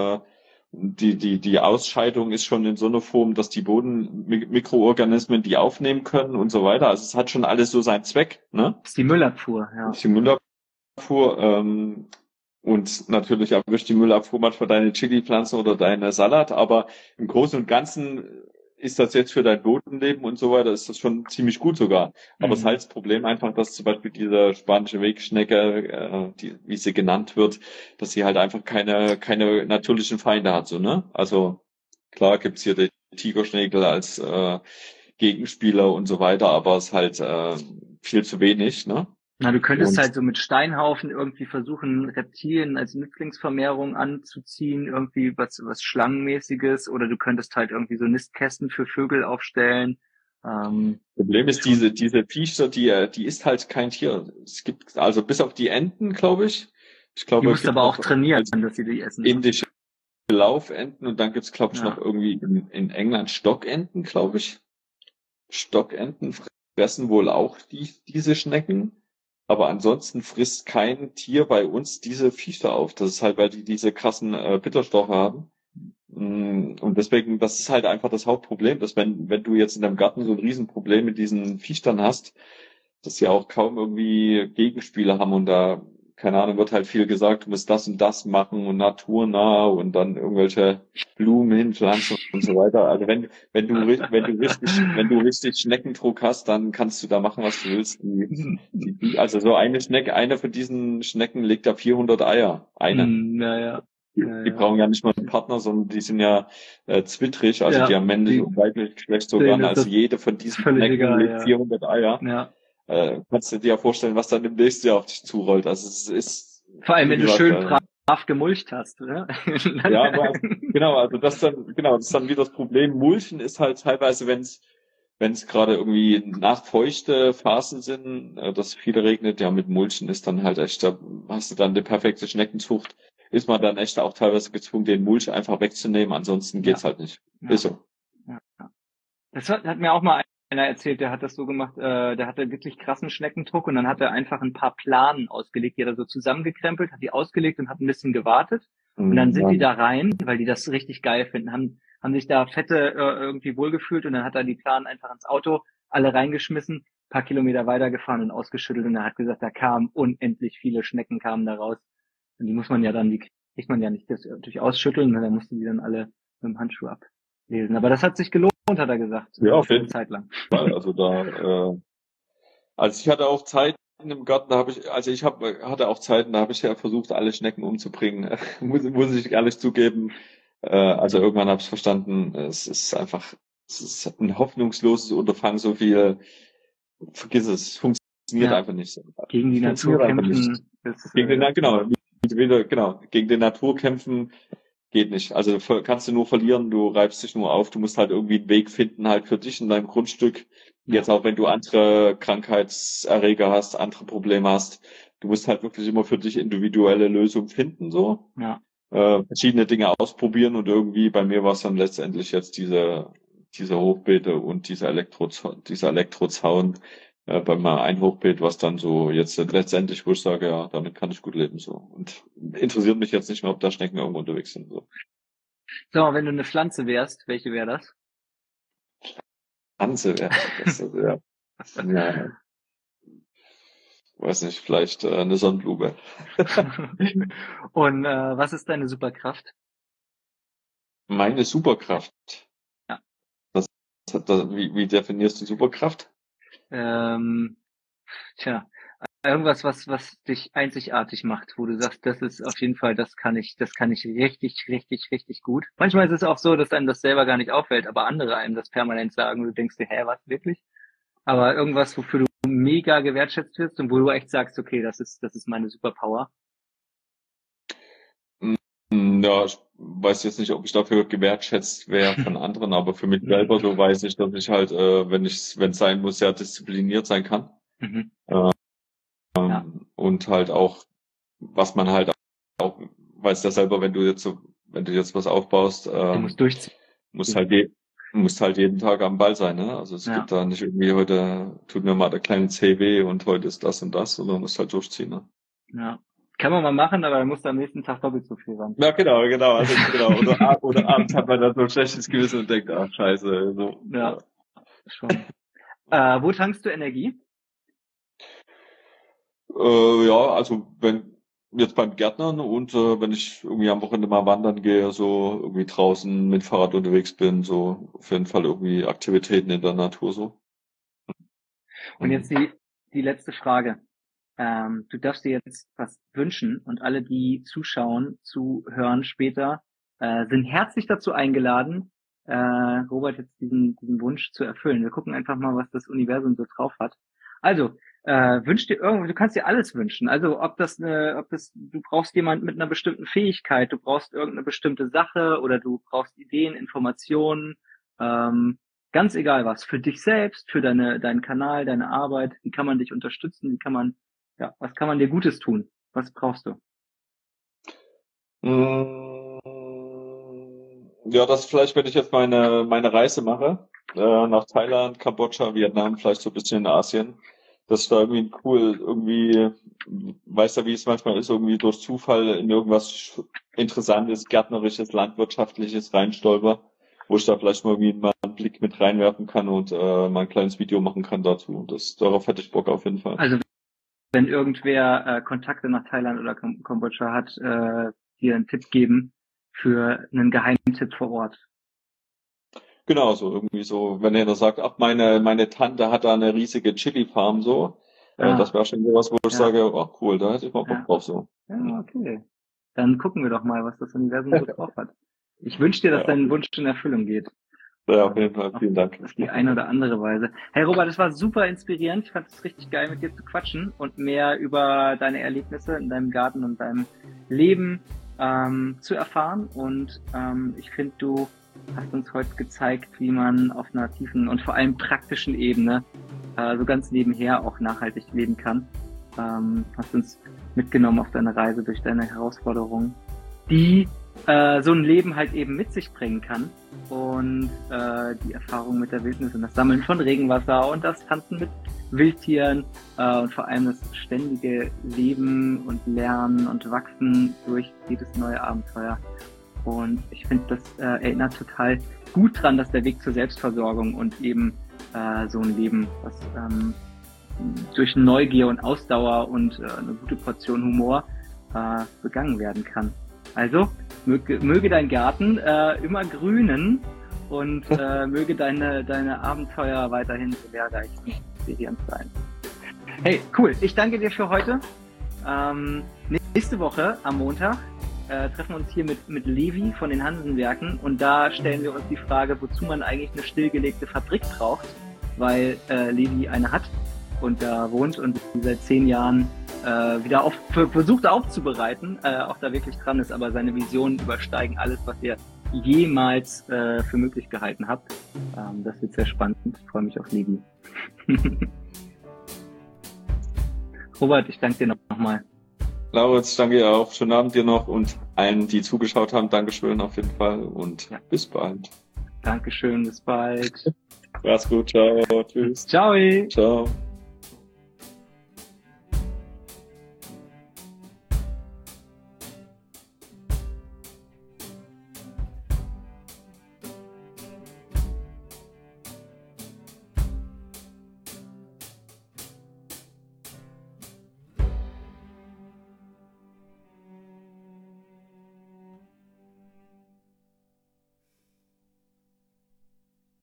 Die Ausscheidung ist schon in so einer Form, dass die Bodenmikroorganismen die aufnehmen können und so weiter. Also es hat schon alles so seinen Zweck, ne? Das ist die Müllabfuhr, ja. Das ist die Müllabfuhr, und natürlich erwischt die Müllabfuhr manchmal deine Chili-Pflanzen oder deine Salat, aber im Großen und Ganzen ist das jetzt für dein Bodenleben und so weiter, ist das schon ziemlich gut sogar. Aber es ist halt das Problem einfach, dass zum Beispiel diese spanische Wegschnecke, wie sie genannt wird, dass sie halt einfach keine natürlichen Feinde hat, so, ne? Also, klar gibt's hier den Tigerschnäkel als, Gegenspieler und so weiter, aber es ist halt, viel zu wenig, ne? Na, du könntest halt so mit Steinhaufen irgendwie versuchen, Reptilien als Nützlingsvermehrung anzuziehen, irgendwie was Schlangenmäßiges, oder du könntest halt irgendwie so Nistkästen für Vögel aufstellen. Problem ist, diese Viecher, die ist halt kein Tier. Es gibt, also bis auf die Enten, glaube ich. Ich glaube, die musst aber auch trainieren, dass sie die essen. Indische Laufenten und dann gibt's, glaube ich, Ja. noch irgendwie in England Stockenten, glaube ich. Stockenten fressen wohl auch diese Schnecken. Aber ansonsten frisst kein Tier bei uns diese Viecher auf. Das ist halt, weil die diese krassen Bitterstoffe haben. Und deswegen, das ist halt einfach das Hauptproblem, dass wenn du jetzt in deinem Garten so ein Riesenproblem mit diesen Viechern hast, dass sie auch kaum irgendwie Gegenspiele haben und da, keine Ahnung, wird halt viel gesagt, du musst das und das machen und naturnah und dann irgendwelche Blumen hinpflanzen und so weiter. Also wenn du richtig Schneckendruck hast, dann kannst du da machen, was du willst. Also so eine von diesen Schnecken legt da 400 Eier. Ja. Die brauchen ja nicht mal einen Partner, sondern die sind ja zwittrig, also die haben männlich und weiblich Geschlecht sogar. Also jede von diesen Schnecken legt 400 Eier. Ja. Kannst du dir ja vorstellen, was dann im nächsten Jahr auf dich zurollt. Also es ist vor allem, wenn du schön brav gemulcht hast, oder? Ja, aber genau, also das ist dann wieder das Problem. Mulchen ist halt teilweise, wenn es wenn es gerade irgendwie nachtfeuchte Phasen sind, dass viel regnet, ja, mit Mulchen ist dann halt echt, da hast du dann die perfekte Schneckenzucht, ist man dann echt auch teilweise gezwungen, den Mulch einfach wegzunehmen, ansonsten geht's halt nicht. Ja. Ist so. Ja. Das hat mir auch mal einer erzählt, der hat das so gemacht, der hatte wirklich krassen Schneckendruck und dann hat er einfach ein paar Planen ausgelegt, die hat er so zusammengekrempelt, hat die ausgelegt und hat ein bisschen gewartet. Und dann sind die da rein, weil die das richtig geil finden, haben sich da fette irgendwie wohlgefühlt und dann hat er die Planen einfach ins Auto, alle reingeschmissen, paar Kilometer weitergefahren und ausgeschüttelt und er hat gesagt, da kamen unendlich viele Schnecken kamen da raus. Und die muss man ja dann, die kriegt man ja nicht durch ausschütteln, und dann musste die dann alle mit dem Handschuh ablesen. Aber das hat sich gelohnt, hat er gesagt. Ja, auf jeden Fall. Zeit lang. Also da, also ich hatte auch Zeiten im Garten, hatte auch Zeiten, da habe ich ja versucht, alle Schnecken umzubringen. muss ich ehrlich zugeben. Also irgendwann habe ich verstanden, es ist ein hoffnungsloses Unterfangen, so viel, vergiss es, funktioniert einfach nicht so. Gegen die Natur kämpfen. Gegen den Natur kämpfen geht nicht. Also kannst du nur verlieren, du reibst dich nur auf, du musst halt irgendwie einen Weg finden halt für dich in deinem Grundstück. Jetzt auch wenn du andere Krankheitserreger hast, andere Probleme hast, du musst halt wirklich immer für dich individuelle Lösungen finden, so. Ja. Verschiedene Dinge ausprobieren und irgendwie bei mir war es dann letztendlich jetzt diese Hochbeete und dieser Elektrozaun bei meinem ein Hochbeet, was dann so jetzt letztendlich, wo ich sage, ja, damit kann ich gut leben, so. Und interessiert mich jetzt nicht mehr, ob da Schnecken irgendwo unterwegs sind, so. So, wenn du eine Pflanze wärst, welche wäre das? Pflanze wäre das, ja. Weiß nicht, vielleicht eine Sonnenblume. Und was ist deine Superkraft? Meine Superkraft? Ja. Wie definierst du Superkraft? Irgendwas, was dich einzigartig macht, wo du sagst, das ist auf jeden Fall, das kann ich richtig, richtig, richtig gut. Manchmal ist es auch so, dass einem das selber gar nicht auffällt, aber andere einem das permanent sagen und du denkst dir, was, wirklich? Aber irgendwas, wofür du mega gewertschätzt wirst und wo du echt sagst, okay, das ist meine Superpower. Ja, ich weiß jetzt nicht, ob ich dafür gewertschätzt wäre von anderen, aber für mich selber so weiß ich, dass ich halt, wenn es sein muss, sehr diszipliniert sein kann. Mhm. Und halt auch, was man halt auch, weißt ja selber, wenn du jetzt was aufbaust, du musst durchziehen. musst halt jeden Tag am Ball sein, ne? Also es gibt da nicht irgendwie, heute tut mir mal der kleine Zeh weh und heute ist das und das, sondern musst halt durchziehen, ne? Ja. Kann man mal machen, aber dann musst du am nächsten Tag doppelt so viel ran. Ja, genau. Also, Oder abends hat man dann so ein schlechtes Gewissen und denkt, ach, scheiße, so. Ja. Schon. Wo tankst du Energie? Also jetzt beim Gärtnern und wenn ich irgendwie am Wochenende mal wandern gehe, so irgendwie draußen mit Fahrrad unterwegs bin, so auf jeden Fall irgendwie Aktivitäten in der Natur so. Und jetzt die letzte Frage. Du darfst dir jetzt was wünschen und alle, die zuschauen, zuhören später, sind herzlich dazu eingeladen, Robert jetzt diesen Wunsch zu erfüllen. Wir gucken einfach mal, was das Universum so drauf hat. Also, wünsch dir du kannst dir alles wünschen. Also, du brauchst jemanden mit einer bestimmten Fähigkeit, du brauchst irgendeine bestimmte Sache oder du brauchst Ideen, Informationen, ganz egal was. Für dich selbst, für deinen Kanal, deine Arbeit, wie kann man dich unterstützen, was kann man dir Gutes tun? Was brauchst du? Ja, das vielleicht, wenn ich jetzt meine Reise mache, nach Thailand, Kambodscha, Vietnam, vielleicht so ein bisschen in Asien, dass ich da irgendwie weißt du, wie es manchmal ist, irgendwie durch Zufall in irgendwas Interessantes, Gärtnerisches, Landwirtschaftliches reinstolper, wo ich da vielleicht mal einen Blick mit reinwerfen kann und mal ein kleines Video machen kann dazu. Darauf hätte ich Bock auf jeden Fall. Also wenn irgendwer Kontakte nach Thailand oder Kambodscha hat, dir einen Tipp geben für einen Geheimtipp vor Ort. Genau, so irgendwie so, wenn er sagt, ach, meine Tante hat da eine riesige Chili-Farm so, das wäre schon sowas, wo ich sage, oh cool, da hätte ich mal Bock drauf so. Ja, okay. Dann gucken wir doch mal, was das Universum so drauf hat. Ich wünsche dir, dass dein Wunsch in Erfüllung geht. Ja, auf jeden Fall, vielen Dank. Auf die eine oder andere Weise. Hey Robert, das war super inspirierend. Ich fand es richtig geil, mit dir zu quatschen und mehr über deine Erlebnisse in deinem Garten und deinem Leben zu erfahren. Und ich finde, du hast uns heute gezeigt, wie man auf einer tiefen und vor allem praktischen Ebene so ganz nebenher auch nachhaltig leben kann. Hast uns mitgenommen auf deine Reise durch deine Herausforderungen, die so ein Leben halt eben mit sich bringen kann. Und die Erfahrung mit der Wildnis und das Sammeln von Regenwasser und das Tanzen mit Wildtieren und vor allem das ständige Leben und Lernen und Wachsen durch jedes neue Abenteuer. Und ich finde, das erinnert total gut dran, dass der Weg zur Selbstversorgung und eben so ein Leben, was durch Neugier und Ausdauer und eine gute Portion Humor begangen werden kann. Also möge dein Garten immer grünen und möge deine Abenteuer weiterhin so lehrreich und inspirierend sein. Hey, cool. Ich danke dir für heute. Nächste Woche am Montag treffen wir uns hier mit Levi von den Hansenwerken und da stellen wir uns die Frage, wozu man eigentlich eine stillgelegte Fabrik braucht, weil Levi eine hat und da wohnt und seit 10 Jahren wieder versucht aufzubereiten, auch da wirklich dran ist, aber seine Visionen übersteigen alles, was ihr jemals für möglich gehalten habt. Das wird sehr spannend. Ich freue mich auf Levi. Robert, ich danke dir nochmal. Lauritz, danke dir auch. Schönen Abend dir noch und allen, die zugeschaut haben, Dankeschön auf jeden Fall und bis bald. Dankeschön, bis bald. Mach's gut, ciao, tschüss. Ciao. Ciao.